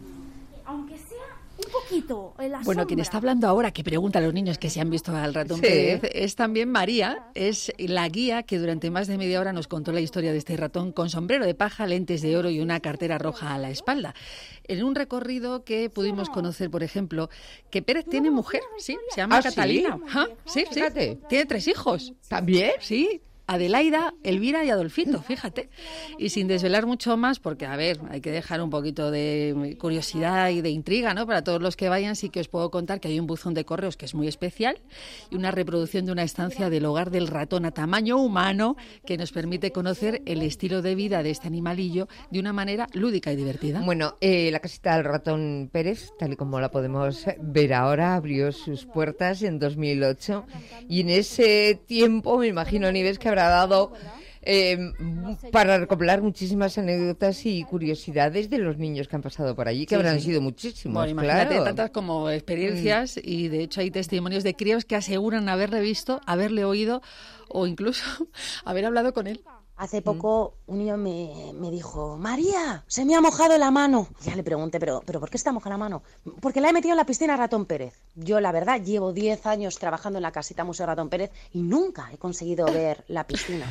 Aunque sea un poquito en la Bueno, sombra. Quien está hablando ahora, que pregunta a los niños que si han visto al ratón Sí. Pérez, es también María, es la guía que durante más de media hora nos contó la historia de este ratón con sombrero de paja, lentes de oro y una cartera roja a la espalda. En un recorrido que pudimos conocer, por ejemplo, que Pérez tiene mujer, sí, se llama ¿Ah, Catalina. sí? Ajá, sí, sí. Fíjate. Tiene tres hijos. ¿También? Sí. Adelaida, Elvira y Adolfito, fíjate. Y sin desvelar mucho más, porque, a ver, hay que dejar un poquito de curiosidad y de intriga, ¿no? Para todos los que vayan, sí que os puedo contar que hay un buzón de correos que es muy especial y una reproducción de una estancia del hogar del ratón a tamaño humano que nos permite conocer el estilo de vida de este animalillo de una manera lúdica y divertida. Bueno, eh, la casita del ratón Pérez, tal y como la podemos ver ahora, abrió sus puertas en dos mil ocho y en ese tiempo, me imagino, Nieves, que habrá dado eh, para recopilar muchísimas anécdotas y curiosidades de los niños que han pasado por allí, que Sí, habrán sí. sido muchísimos, Bueno, imagínate, claro. tantas como experiencias, mm. y de hecho hay testimonios de críos que aseguran haberle visto, haberle oído o incluso haber hablado con él. Hace poco un niño me, me dijo, María, se me ha mojado la mano. Ya le pregunté, ¿pero, ¿pero por qué se te ha mojado la mano? Porque la he metido en la piscina Ratón Pérez. Yo, la verdad, llevo diez años trabajando en la casita Museo Ratón Pérez y nunca he conseguido ver la piscina.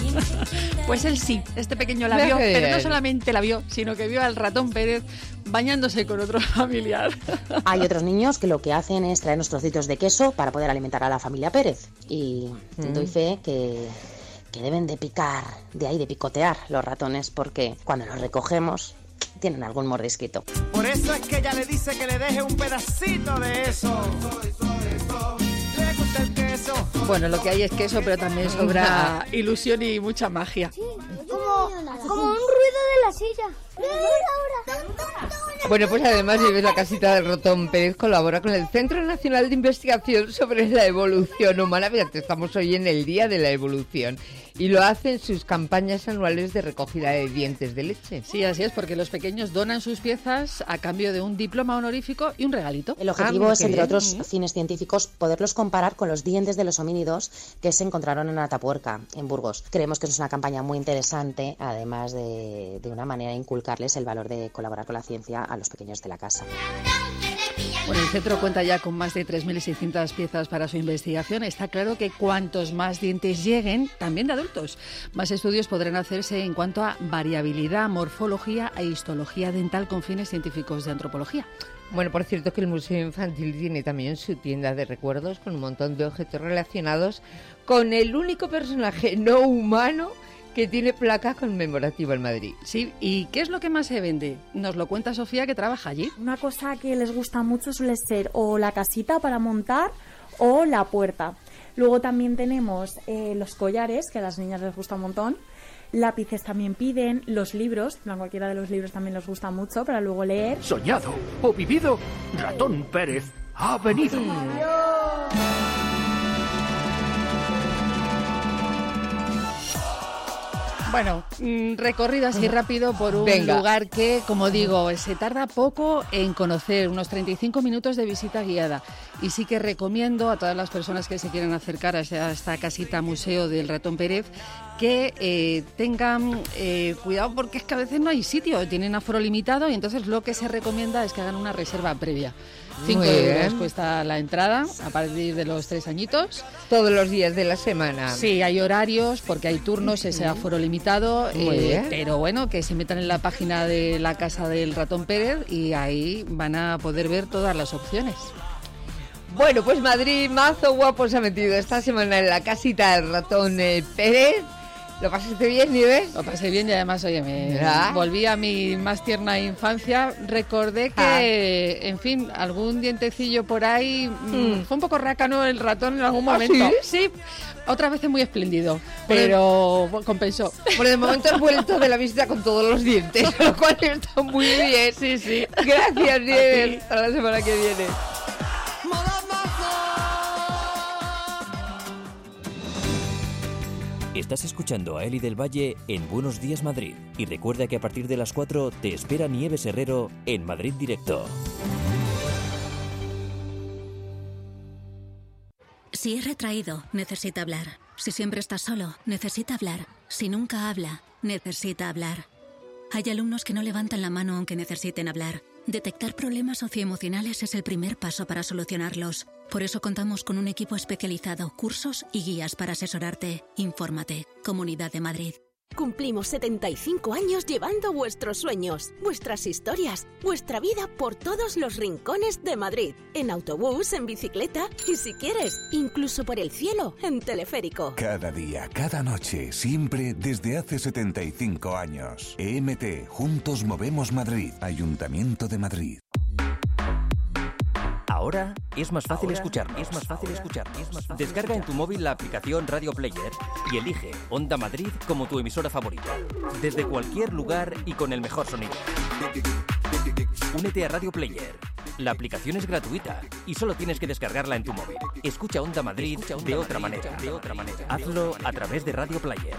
Pues él sí, este pequeño la vio, pero no solamente la vio, sino que vio al Ratón Pérez bañándose con otro familiar. Hay otros niños que lo que hacen es traernos trocitos de queso para poder alimentar a la familia Pérez. Y mm. doy fe que... que deben de picar, de ahí de picotear los ratones, porque cuando los recogemos tienen algún mordisquito. Por eso es que ella le dice que le deje un pedacito de eso. Le gusta el queso. Bueno, lo que hay es queso, pero también sobra ilusión y mucha magia. Sí, como, como un ruido de la silla. Bueno, pues además, Nieves, la casita del ratón Pérez colabora con el Centro Nacional de Investigación sobre la Evolución Humana. Fíjate, estamos hoy en el Día de la Evolución. Y lo hace en sus campañas anuales de recogida de dientes de leche. Sí, así es, porque los pequeños donan sus piezas a cambio de un diploma honorífico y un regalito. El objetivo ah, es, entre bien. otros fines científicos, poderlos comparar con los dientes de los homínidos que se encontraron en Atapuerca, en Burgos. Creemos que es una campaña muy interesante, además de, de una manera de inculcarles el valor de colaborar con la ciencia a los pequeños de la casa. Bueno, el centro cuenta ya con más de tres mil seiscientas piezas para su investigación. Está claro que cuantos más dientes lleguen, también de adultos, más estudios podrán hacerse en cuanto a variabilidad, morfología e histología dental con fines científicos de antropología. Bueno, por cierto que el Museo Infantil tiene también su tienda de recuerdos con un montón de objetos relacionados con el único personaje no humano que tiene placa conmemorativa en Madrid. Sí, ¿y qué es lo que más se vende? Nos lo cuenta Sofía, que trabaja allí. Una cosa que les gusta mucho suele ser o la casita para montar o la puerta. Luego también tenemos eh, los collares, que a las niñas les gusta un montón. Lápices también piden, los libros, no, cualquiera de los libros también les gusta mucho para luego leer. Soñado o vivido, Ratón Pérez ha venido. Bueno, recorrido así rápido por un Venga. lugar que, como digo, se tarda poco en conocer, unos treinta y cinco minutos de visita guiada. Y sí que recomiendo a todas las personas que se quieran acercar a esta casita museo del Ratón Pérez que eh, tengan eh, cuidado, porque es que a veces no hay sitio, tienen aforo limitado, y entonces lo que se recomienda es que hagan una reserva previa. Cinco euros cuesta la entrada a partir de los tres añitos. Todos los días de la semana. Sí, hay horarios porque hay turnos, ese aforo limitado. Muy eh, bien. Pero bueno, que se metan en la página de la Casa del Ratón Pérez y ahí van a poder ver todas las opciones. Bueno, pues Madrid, mazo guapo se ha metido esta semana en la casita del Ratón eh, Pérez. ¿Lo pasaste bien, Nieves? Lo pasé bien y además, oye, me ¿verdad? volví a mi más tierna infancia. Recordé que, ah. en fin, algún dientecillo por ahí, mm. fue un poco rácano el ratón en algún momento. ¿Ah, sí? Sí, otras veces muy espléndido, pero bueno, compensó. Por el momento has vuelto de la visita con todos los dientes, lo cual está muy bien. Sí, sí. Gracias, Nieves. Hasta la semana que viene. Estás escuchando a Eli del Valle en Buenos Días Madrid. Y recuerda que a partir de las cuatro te espera Nieves Herrero en Madrid Directo. Si es retraído, necesita hablar. Si siempre está solo, necesita hablar. Si nunca habla, necesita hablar. Hay alumnos que no levantan la mano aunque necesiten hablar. Detectar problemas socioemocionales es el primer paso para solucionarlos. Por eso contamos con un equipo especializado, cursos y guías para asesorarte. Infórmate. Comunidad de Madrid. Cumplimos setenta y cinco años llevando vuestros sueños, vuestras historias, vuestra vida por todos los rincones de Madrid. En autobús, en bicicleta y, si quieres, incluso por el cielo, en teleférico. Cada día, cada noche, siempre desde hace setenta y cinco años. E M T, Juntos Movemos Madrid. Ayuntamiento de Madrid. Ahora es más fácil escucharnos. Es más fácil escucharnos. Es más fácil Descarga escuchar. en tu móvil la aplicación Radio Player y elige Onda Madrid como tu emisora favorita. Desde cualquier lugar y con el mejor sonido. Únete a Radio Player. La aplicación es gratuita y solo tienes que descargarla en tu móvil. Escucha Onda Madrid, Escucha Onda de, otra Madrid manera. de otra manera. Hazlo a través de Radio Player.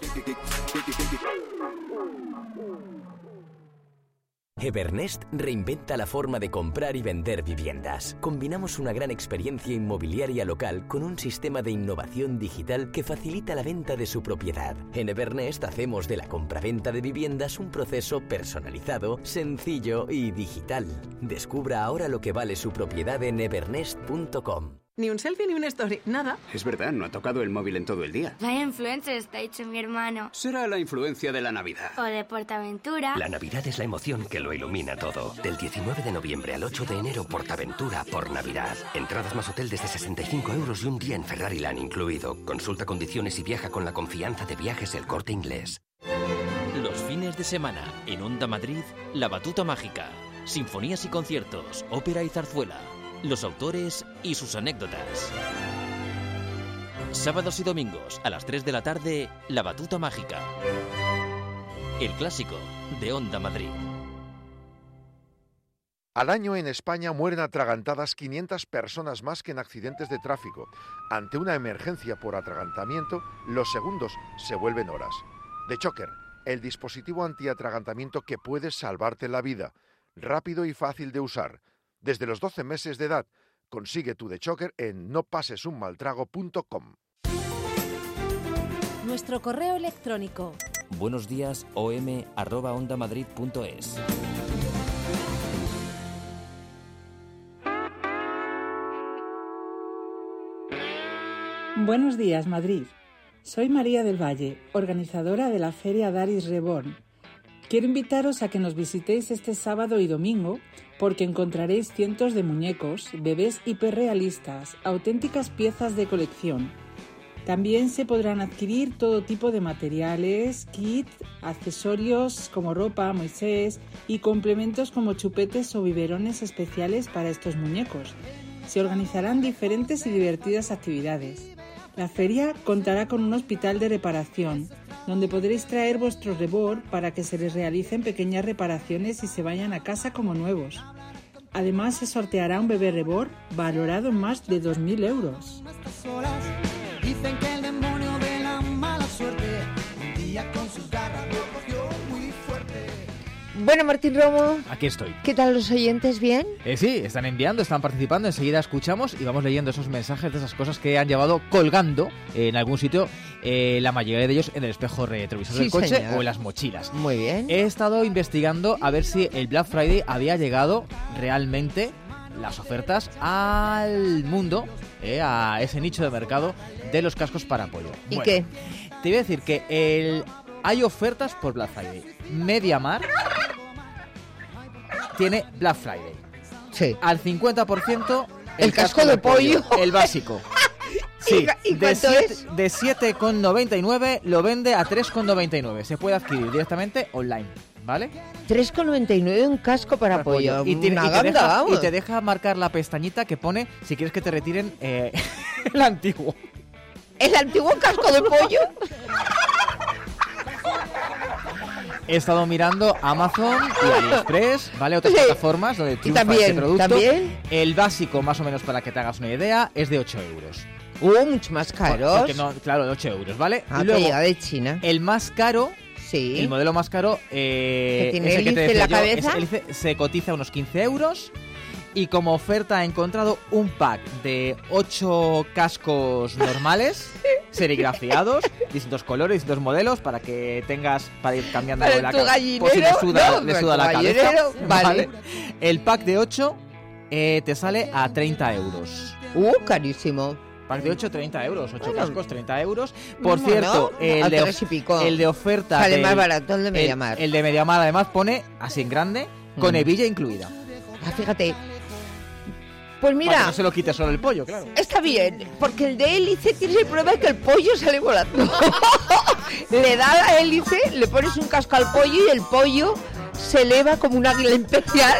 Evernest reinventa la forma de comprar y vender viviendas. Combinamos una gran experiencia inmobiliaria local con un sistema de innovación digital que facilita la venta de su propiedad. En Evernest hacemos de la compraventa de viviendas un proceso personalizado, sencillo y digital. Descubra ahora lo que vale su propiedad en evernest punto com. Ni un selfie ni una story, nada. Es verdad, no ha tocado el móvil en todo el día. Vaya influencer está hecho mi hermano. Será la influencia de la Navidad. O de Portaventura. La Navidad es la emoción que lo ilumina todo. Del diecinueve de noviembre al ocho de enero, Portaventura por Navidad. Entradas más hotel desde sesenta y cinco euros y un día en Ferrariland incluido. Consulta condiciones y viaja con la confianza de Viajes El Corte Inglés. Los fines de semana, en Onda Madrid, La Batuta Mágica. Sinfonías y conciertos, ópera y zarzuela. Los autores y sus anécdotas. Sábados y domingos a las tres de la tarde, La Batuta Mágica. El clásico de Onda Madrid. Al año en España mueren atragantadas quinientas personas más que en accidentes de tráfico. Ante una emergencia por atragantamiento, los segundos se vuelven horas. The Choker, el dispositivo antiatragantamiento que puede salvarte la vida. Rápido y fácil de usar. Desde los doce meses de edad, consigue tu The Choker en no pases un mal trago punto com. Nuestro correo electrónico. Buenos días, om arroba ondamadrid punto es. Buenos días, Madrid. Soy María del Valle, organizadora de la Feria Daris Reborn. Quiero invitaros a que nos visitéis este sábado y domingo porque encontraréis cientos de muñecos, bebés hiperrealistas, auténticas piezas de colección. También se podrán adquirir todo tipo de materiales, kits, accesorios como ropa, Moisés y complementos como chupetes o biberones especiales para estos muñecos. Se organizarán diferentes y divertidas actividades. La feria contará con un hospital de reparación, donde podréis traer vuestro Reborn para que se les realicen pequeñas reparaciones y se vayan a casa como nuevos. Además, se sorteará un bebé Reborn valorado en más de dos mil euros. Dicen que el demonio de la mala suerte un día con sus garras lo cogió muy fuerte. Bueno, Martín Romo. Aquí estoy. ¿Qué tal los oyentes? ¿Bien? Eh, sí, están enviando, están participando. Enseguida escuchamos y vamos leyendo esos mensajes de esas cosas que han llevado colgando en algún sitio, eh, la mayoría de ellos en el espejo retrovisor sí, del coche señor. O en las mochilas. Muy bien. He estado investigando a ver si el Black Friday había llegado realmente las ofertas al mundo, eh, a ese nicho de mercado de los cascos para pollo. ¿Y bueno, qué? Te voy a decir que el... hay ofertas por Black Friday. MediaMarkt tiene Black Friday. Sí. Al cincuenta por ciento el, el casco, casco de, de pollo. pollo. El básico. Sí, ¿Y, y de cuánto siete, es? de siete con noventa y nueve lo vende a tres con noventa y nueve. Se puede adquirir directamente online, ¿vale? tres con noventa y nueve un casco para, para pollo. pollo. Y, te, Una y, te ganga, deja, vamos. y te deja marcar la pestañita que pone si quieres que te retiren eh, el antiguo. ¿El antiguo casco de pollo? He estado mirando Amazon y AliExpress, ¿vale? Otras Sí. plataformas donde triunfa también, este producto. también. El básico, más o menos para que te hagas una idea, es de ocho euros. Uh, mucho más caros. Porque no, claro, de ocho euros, ¿vale? Ah, Y luego, que llega de China. el más caro, Sí. el modelo más caro, eh, ¿Que tiene ese que te hélice en decía la yo, cabeza? ese hélice se cotiza unos quince euros. Y como oferta he encontrado un pack de ocho cascos normales, serigrafiados, distintos colores, distintos modelos, para que tengas, para ir cambiando Para la tu cabeza. gallinero, Por si le suda, no, le para suda tu la cabeza. gallinero, vale. El pack de ocho eh, te sale a treinta euros. Uh, carísimo. Pack de ocho, treinta euros. ocho Bueno. cascos, treinta euros. Por Bueno, cierto, el, a de, tres y pico. el de oferta... Sale del- más barato el de el- Mediamar. El, de Mediamar además pone, así en grande, con Mm. hebilla incluida. Ah, fíjate. Pues Para que mira, no se lo quite solo el pollo, claro. está bien, porque el de hélice tienes el problema de que el pollo sale volando. Le da la hélice, le pones un casco al pollo y el pollo se eleva como un águila imperial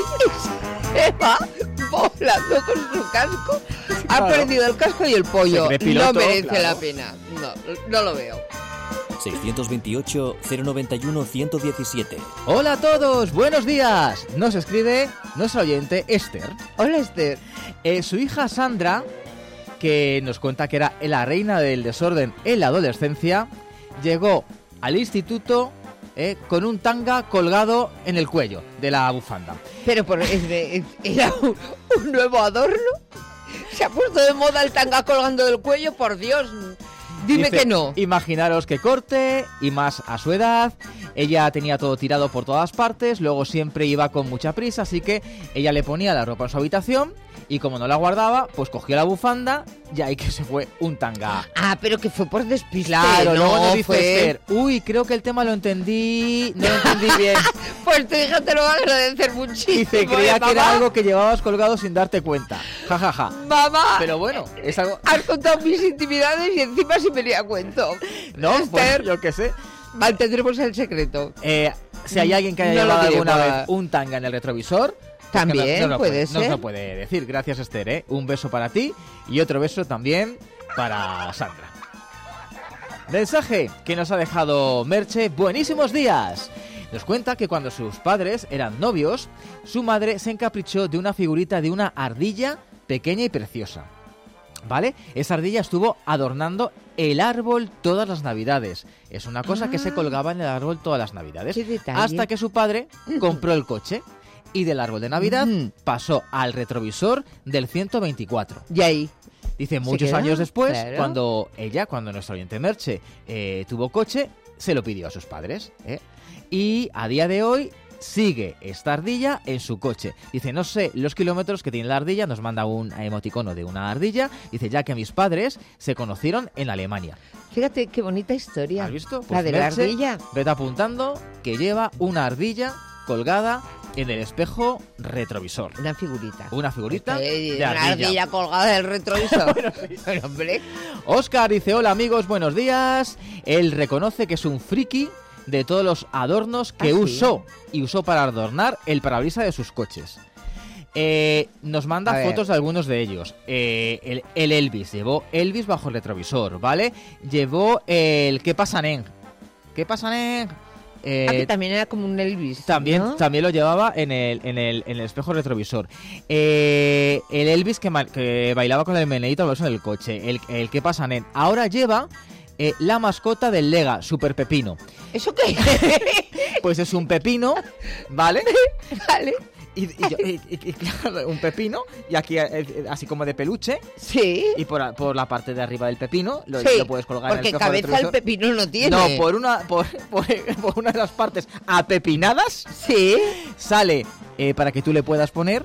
y se va volando con su casco. Ha Claro. perdido el casco y el pollo. Se cree piloto, No merece claro. la pena. No, no lo veo. seiscientos veintiocho, cero noventa y uno, ciento diecisiete. Hola a todos, buenos días. Nos escribe nuestra oyente Esther. Hola, Esther. Eh, su hija Sandra, que nos cuenta que era la reina del desorden en la adolescencia, llegó al instituto eh, con un tanga colgado en el cuello de la bufanda. Pero por, es de- era un, un nuevo adorno. Se ha puesto de moda el tanga colgando del cuello, por Dios. Dime Dice, que no. Imaginaros que corte, y más a su edad. Ella tenía todo tirado por todas partes, luego siempre iba con mucha prisa, así que ella le ponía la ropa en su habitación y como no la guardaba, pues cogió la bufanda y ahí que se fue un tanga. Ah, pero que fue por despiste. Claro, no, luego nos dice fue... Esther, uy, creo que el tema lo entendí, no lo entendí bien. Pues tu hija te lo va a agradecer muchísimo. Dice, creía ¿eh, que era mamá? algo que llevabas colgado sin darte cuenta. Ja, ja, ja. Mamá, Pero bueno, es algo... has contado mis intimidades y encima si me la cuento. No, pues, Esther, yo qué sé. mantendremos el secreto. Eh, si hay alguien que haya No lo llevado diré, alguna papá. vez un tanga en el retrovisor, pues También que no- no lo puede No ser. se puede decir. Gracias, Esther, ¿eh? Un beso para ti y otro beso también para Sandra. Mensaje que nos ha dejado Merche. Buenísimos días. Nos cuenta que cuando sus padres eran novios, su madre se encaprichó de una figurita de una ardilla pequeña y preciosa. ¿Vale? Esa ardilla estuvo adornando el árbol todas las navidades. Es una cosa que se colgaba en el árbol todas las navidades. Qué detalle. Hasta que su padre compró el coche y del árbol de Navidad Ujú. pasó al retrovisor del ciento veinticuatro. Y ahí. Dice, ¿Se muchos quedó? años después, Claro. cuando ella, cuando nuestra oyente Merche eh, tuvo coche, se lo pidió a sus padres. ¿eh? Y a día de hoy sigue esta ardilla en su coche. Dice, no sé los kilómetros que tiene la ardilla, nos manda un emoticono de una ardilla. Dice, ya que mis padres se conocieron en Alemania. Fíjate qué bonita historia. ¿Has visto? la Pues de la Merche, ardilla. vete apuntando que lleva una ardilla colgada en el espejo retrovisor. Una figurita. Una figurita Eh, de una ardilla. ardilla colgada del retrovisor. Pero, hombre. Oscar dice, hola amigos, buenos días. Él reconoce que es un friki de todos los adornos que ¿Ah, sí? usó y usó para adornar el parabrisas de sus coches. Eh, nos manda A ver. fotos de algunos de ellos. Eh, el, el Elvis, llevó Elvis bajo el retrovisor, ¿vale? Llevó el ¿Qué pasa, Nen? ¿Qué pasa, Nen? Eh, Ah, que también era como un Elvis. También, ¿no? también lo llevaba en el, en el, en el espejo retrovisor. Eh, el Elvis que, ma- que bailaba con el meneíto al bolso del coche. El, el ¿Qué pasa, Nen? Ahora lleva eh, la mascota del Lega, Super Pepino. ¿Eso qué? Pues es un pepino, ¿vale? Vale. Y, y yo- y- y- y claro, un pepino, y aquí eh, así como de peluche. Sí. Y por, a- por la parte de arriba del pepino lo, Sí, lo puedes colgar porque en el espejo cabeza el retrovisor. pepino no tiene. No, por una, por, por, por una de las partes apepinadas. Sí. Sale eh, para que tú le puedas poner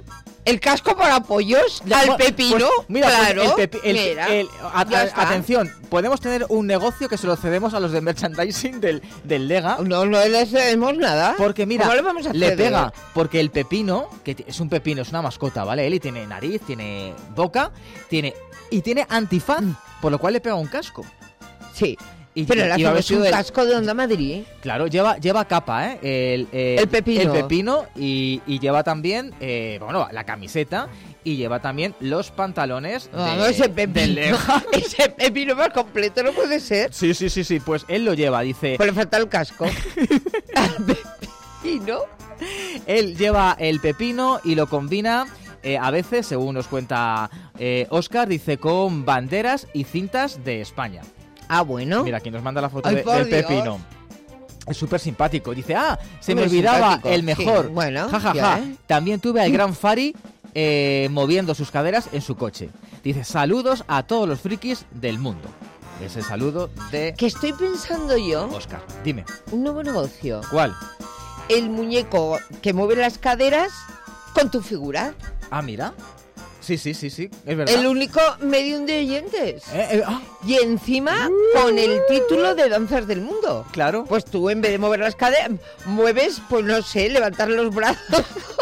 El casco para pollos Ya, al bueno, pepino, pues, mira, pues, claro. el pepi- el- mira, el- a- ya a- está. atención, podemos tener un negocio que se lo cedemos a los de merchandising del, del Lega. No, no le cedemos nada. Porque mira, ¿Cómo le vamos a le ceder? pega, porque el pepino, que t- es un pepino, es una mascota, ¿vale? Él y tiene nariz, tiene boca, tiene y tiene antifaz, por lo cual le pega un casco. Sí. Y, Pero y- le y va hacemos vestido un de- casco de Onda Madrid. Claro, lleva, lleva capa, ¿eh? El, eh, El pepino. El pepino y, y lleva también, eh, bueno, la camiseta y lleva también los pantalones No, de, no, ese del pepino. Lega. Ese pepino más completo no puede ser. Sí, sí, sí, sí, pues él lo lleva, dice... Pues le falta el casco. Al pepino. Él lleva el pepino y lo combina, eh, a veces, según nos cuenta eh, Óscar, dice con banderas y cintas de España. Ah, bueno. Mira, aquí nos manda la foto Ay, de- por del Dios. pepino. Es súper simpático. Dice, ah, se Hombre, me olvidaba simpático, el mejor. sí, bueno, ja, ja, ya, ja. ¿eh? También tuve al gran Fari eh, moviendo sus caderas en su coche. Dice, saludos a todos los frikis del mundo. Es el saludo de Que estoy pensando yo, Óscar. Dime, un nuevo negocio. ¿cuál? El muñeco que mueve las caderas con tu figura. Ah, mira. Sí, sí, sí, sí, es verdad. El único medium de oyentes. Eh, eh, ah, Y encima con el título de Danzas del Mundo. claro. Pues tú en vez de mover las caderas, mueves, pues no sé, levantar los brazos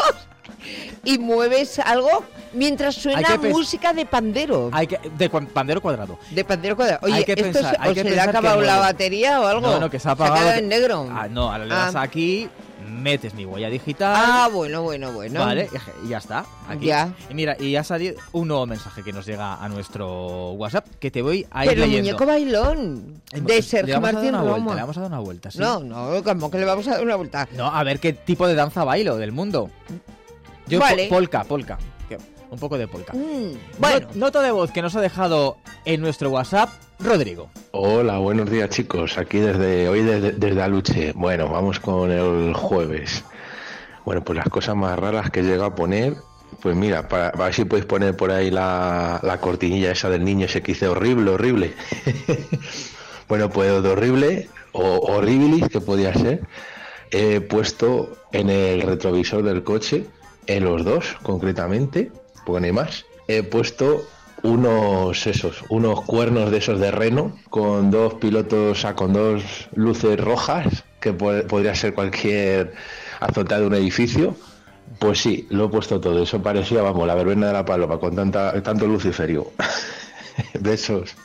y mueves algo mientras suena Hay que pens- música de pandero. Hay que, de cuan- pandero cuadrado. De pandero cuadrado. Oye, Hay que ¿esto pensar, se, hay o que se le pensar ha que acabado la mueve. batería o algo? No, no, que se ha Se apagado. quedado en negro. Ah, no, ahora le das Ah. aquí, metes mi huella digital. Ah, bueno, bueno, bueno. Vale, y ya está. Aquí. Ya. Y mira, y ha salido un nuevo mensaje que nos llega a nuestro WhatsApp que te voy a ir Pero el leyendo. muñeco bailón Hemos- de le Sergio vamos a dar Martín una vuelta, Romo. le vamos a dar una vuelta, sí. No, no, como que le vamos a dar una vuelta. No, a ver qué tipo de danza bailo del mundo. Yo Vale. po- polka, polka. Que- Un poco de polka. Mm, bueno, No- nota de voz que nos ha dejado en nuestro WhatsApp Rodrigo. Hola, buenos días chicos, aquí desde hoy desde, desde Aluche. Bueno, vamos con el jueves. Bueno, pues las cosas más raras que llega a poner, pues mira, para, para ver si podéis poner por ahí la, la cortinilla esa del niño ese que dice horrible, horrible. Bueno, pues de horrible o horribilis, que podía ser, he puesto en el retrovisor del coche, en los dos concretamente, porque no hay más, he puesto unos esos, unos cuernos de esos de reno con dos pilotos, o sea, con dos luces rojas, que po- podría ser cualquier azotea de un edificio. Pues sí, lo he puesto todo. Eso parecía, vamos, la verbena de la paloma con tanta, tanto luciferio. Besos.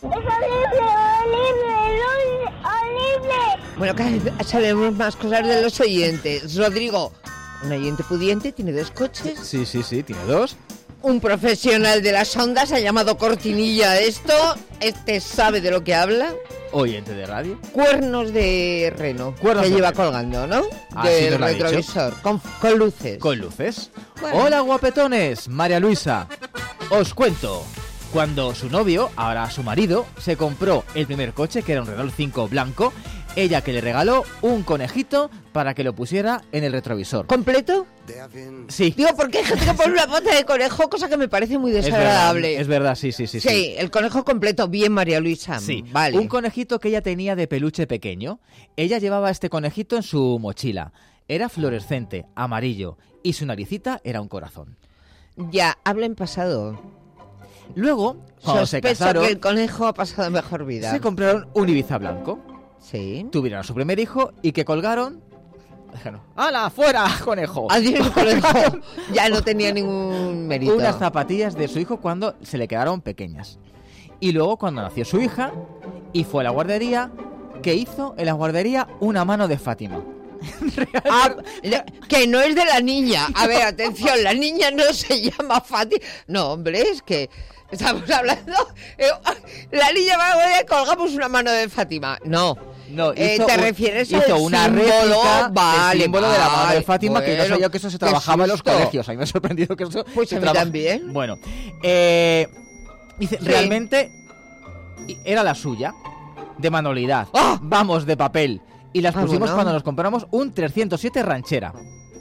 bueno, cada vez sabemos más cosas de los oyentes. Rodrigo, un oyente pudiente, tiene dos coches. Sí, sí, sí, tiene dos. Un profesional de las ondas ha llamado cortinilla a esto. Este sabe de lo que habla. Oyente de radio. Cuernos de reno. Cuernos que de lleva reno. colgando, ¿no? Así Del nos lo ha dicho. retrovisor. Con, con luces. Con luces. Bueno. Hola, guapetones. María Luisa. Os cuento. Cuando su novio, ahora su marido, se compró el primer coche, que era un Renault cinco blanco, ella que le regaló un conejito para que lo pusiera en el retrovisor. ¿Completo? Sí. Digo, porque hay gente que pone una pata de conejo, cosa que me parece muy Es verdad, desagradable. es verdad, sí, sí, sí. Sí, el conejo completo. Bien, María Luisa. Sí, Vale. un conejito que ella tenía de peluche pequeño. Ella llevaba este conejito en su mochila. Era fluorescente, amarillo, y su naricita era un corazón. Ya, habla en pasado. Luego, cuando se Sospecho casaron, que el conejo ha pasado mejor vida. se compraron un Ibiza blanco. Sí. Tuvieron a su primer hijo y que colgaron... Dijeron, ¡hala, fuera, conejo! Adiós, el conejo. Ya no tenía ningún mérito. Unas zapatillas de su hijo cuando se le quedaron pequeñas. Y luego cuando nació su hija y fue a la guardería, ¿qué hizo en la guardería? Una mano de Fátima. Ah, le- que no es de la niña. A ver, atención, la niña no se llama Fátima. No, hombre, es que estamos hablando... eh, la niña va a guardería y colgamos una mano de Fátima. No. No, Eh, hizo ¿te un- refieres hizo al una símbolo? réplica Vale, del símbolo de la mano de vale. Fátima, que yo Bueno, sabía que eso se qué trabajaba en los susto. colegios. A mí me ha sorprendido que eso Pues se a mí trabaja. también. Bueno, eh, dice, Sí. realmente era la suya, de manualidad. ¡Ah! Vamos, de papel. Y las Ah, pusimos bueno. cuando nos compramos un trescientos siete ranchera.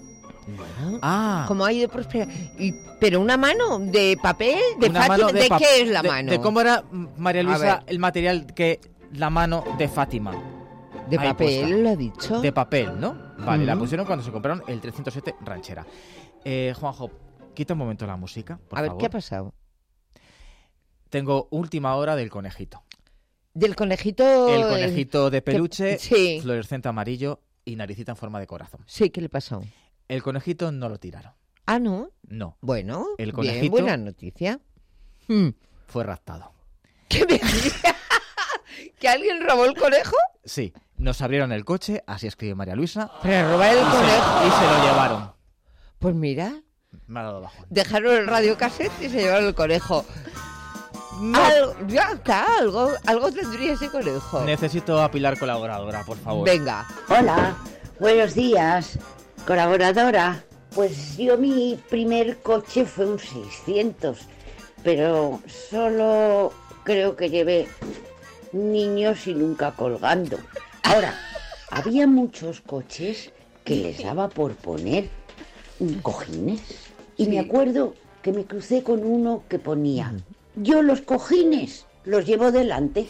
Ah. ¿Cómo ha ido prosperar? Y- ¿Pero una mano de papel? ¿De Una Fátima? mano ¿De, pa- qué es la de- mano? De cómo era, mm, María A Luisa, ver. el material que la mano de Fátima. ¿De Ahí papel, puesta. lo ha dicho? De papel, ¿no? Vale, la Ujú. pusieron cuando se compraron el trescientos siete ranchera. Eh, Juanjo, quita un momento la música, por A ver, favor. ¿qué ha pasado? Tengo última hora del conejito. Del conejito... El conejito de peluche, que- sí. fluorescente amarillo y naricita en forma de corazón. Sí, ¿qué le pasó? El conejito no lo tiraron. Ah, ¿no? No. Bueno, El bien, conejito buena noticia. Mm. fue raptado. ¿Qué me dices? ¿Que alguien robó el conejo? Sí, nos abrieron el coche, así escribe María Luisa. Para robar el y conejo. Se, y se lo llevaron. Pues mira, Me ha dado bajo. dejaron el radiocassette y se llevaron el conejo. No. Algo, ya está, algo, algo tendría ese conejo. Necesito a Pilar colaboradora, por favor. Venga. Hola, buenos días, colaboradora. Pues yo mi primer coche fue un seiscientos, pero solo creo que llevé niños y nunca colgando. Ahora, había muchos coches que les daba por poner cojines. Y me acuerdo que me crucé con uno que ponía: yo los cojines los llevo delante.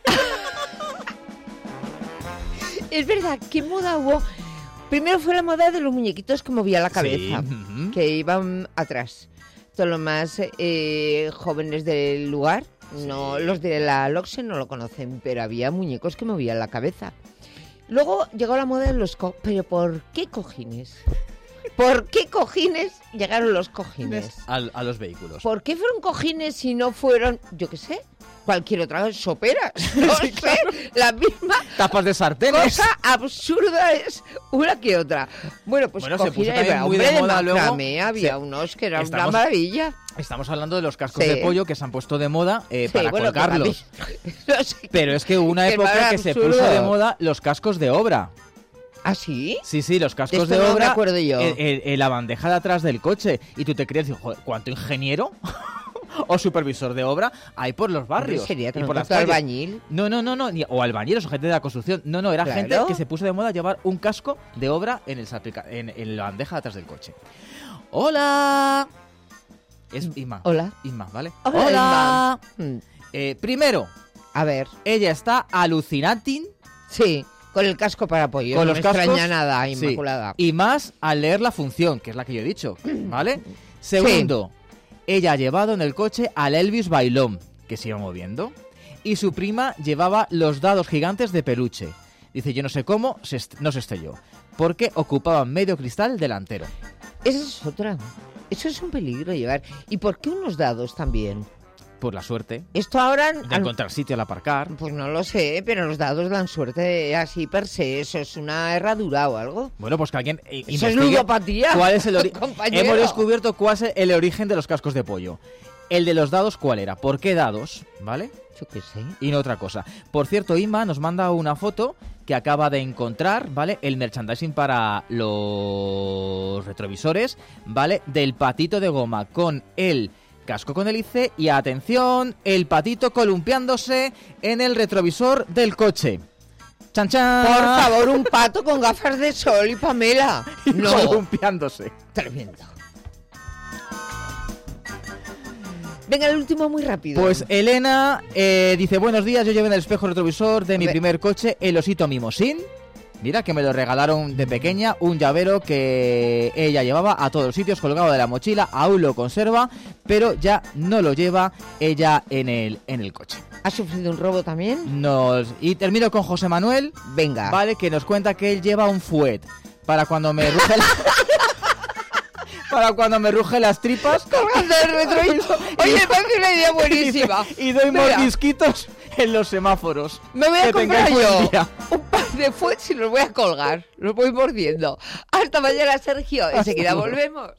Es verdad, ¿qué moda hubo? Primero fue la moda de los muñequitos que movían la cabeza, Sí. que iban atrás. Todos los más eh, jóvenes del lugar, no, los de la Loxe no lo conocen, pero había muñecos que movían la cabeza. Luego llegó la moda de los co... ¿Pero por qué cojines? ¿Por qué cojines llegaron los cojines? A, a los vehículos. ¿Por qué fueron cojines si no fueron, yo qué sé, cualquier otra sopera? No sé, la misma Tapas de sartenes. cosa absurda es una que otra. Bueno, pues Bueno, se puso cojines, también muy hombre, de de moda luego. macramé, había Se- unos que eran Estamos- una maravilla. Estamos hablando de los cascos Sí. de pollo que se han puesto de moda eh, Sí, para bueno, colgarlos. No sé, Pero es que hubo una qué época más que se absurdo. puso de moda los cascos de obra. ¿Ah, sí? Sí, sí, los cascos De de, esto no me obra acuerdo yo. En, en- en la bandeja de atrás del coche. Y tú te crees, joder, ¿cuánto ingeniero o supervisor de obra hay por los barrios? Hombre, sería y tan por las pronto calles? albañil. No, no, no, no, ni- o albañiles o gente de la construcción. No, no, era Claro. gente que se puso de moda llevar un casco de obra en, el, salpica- en, en la bandeja de atrás del coche. ¡Hola! Es Inma. Hola. Inma, ¿vale? Hola, Inma. Mm. Eh, primero, A ver, ella está alucinating sí, con el casco para apoyo. con no los me cascos. extraña nada, Sí. Inmaculada. Y más al leer la función, que es la que yo he dicho, ¿vale? Segundo, ella ha llevado en el coche al Elvis Bailón, que se iba moviendo, y su prima llevaba los dados gigantes de peluche. Dice, yo no sé cómo, se est- no se estrelló, porque ocupaban medio cristal delantero. Esa es otra. Eso es un peligro llevar. ¿Y por qué unos dados también? Por la suerte Esto ahora... de encontrar sitio al aparcar. Pues no lo sé, pero los dados dan suerte así per se. Eso es una herradura o algo. Bueno, pues que alguien eh, Eso es investigue ludopatía, cuál es el ori- compañero. Hemos descubierto cuál es el origen de los cascos de pollo. El de los dados, ¿cuál era? ¿Por qué dados? ¿Vale? Yo qué sé. Y no otra cosa. Por cierto, Inma nos manda una foto que acaba de encontrar, ¿vale? El merchandising para los retrovisores, ¿vale? Del patito de goma con el casco con hélice y, atención, el patito columpiándose en el retrovisor del coche. ¡Chan, chan! Por favor, un pato con gafas de sol y Pamela. Y No. columpiándose. Tremendo. Venga, el último muy rápido. Pues Elena eh, dice, buenos días, yo llevé en el espejo retrovisor de mi Ve- primer coche el osito mimosín. Mira, que me lo regalaron de pequeña, un llavero que ella llevaba a todos los sitios, colgado de la mochila, aún lo conserva, pero ya no lo lleva ella en el, en el coche. ¿Ha sufrido un robo también? Nos, y termino con José Manuel, Venga. vale, que nos cuenta que él lleva un fuet para cuando me ruge la- para cuando me ruge las tripas. Colgando el retrovisor. Oye, me parece una idea buenísima. Y doy Mira, mordisquitos en los semáforos. me voy a Que comprar tengáis buen yo día. un par de fuets y los voy a colgar. Los voy mordiendo. Hasta mañana, Sergio. Enseguida volvemos.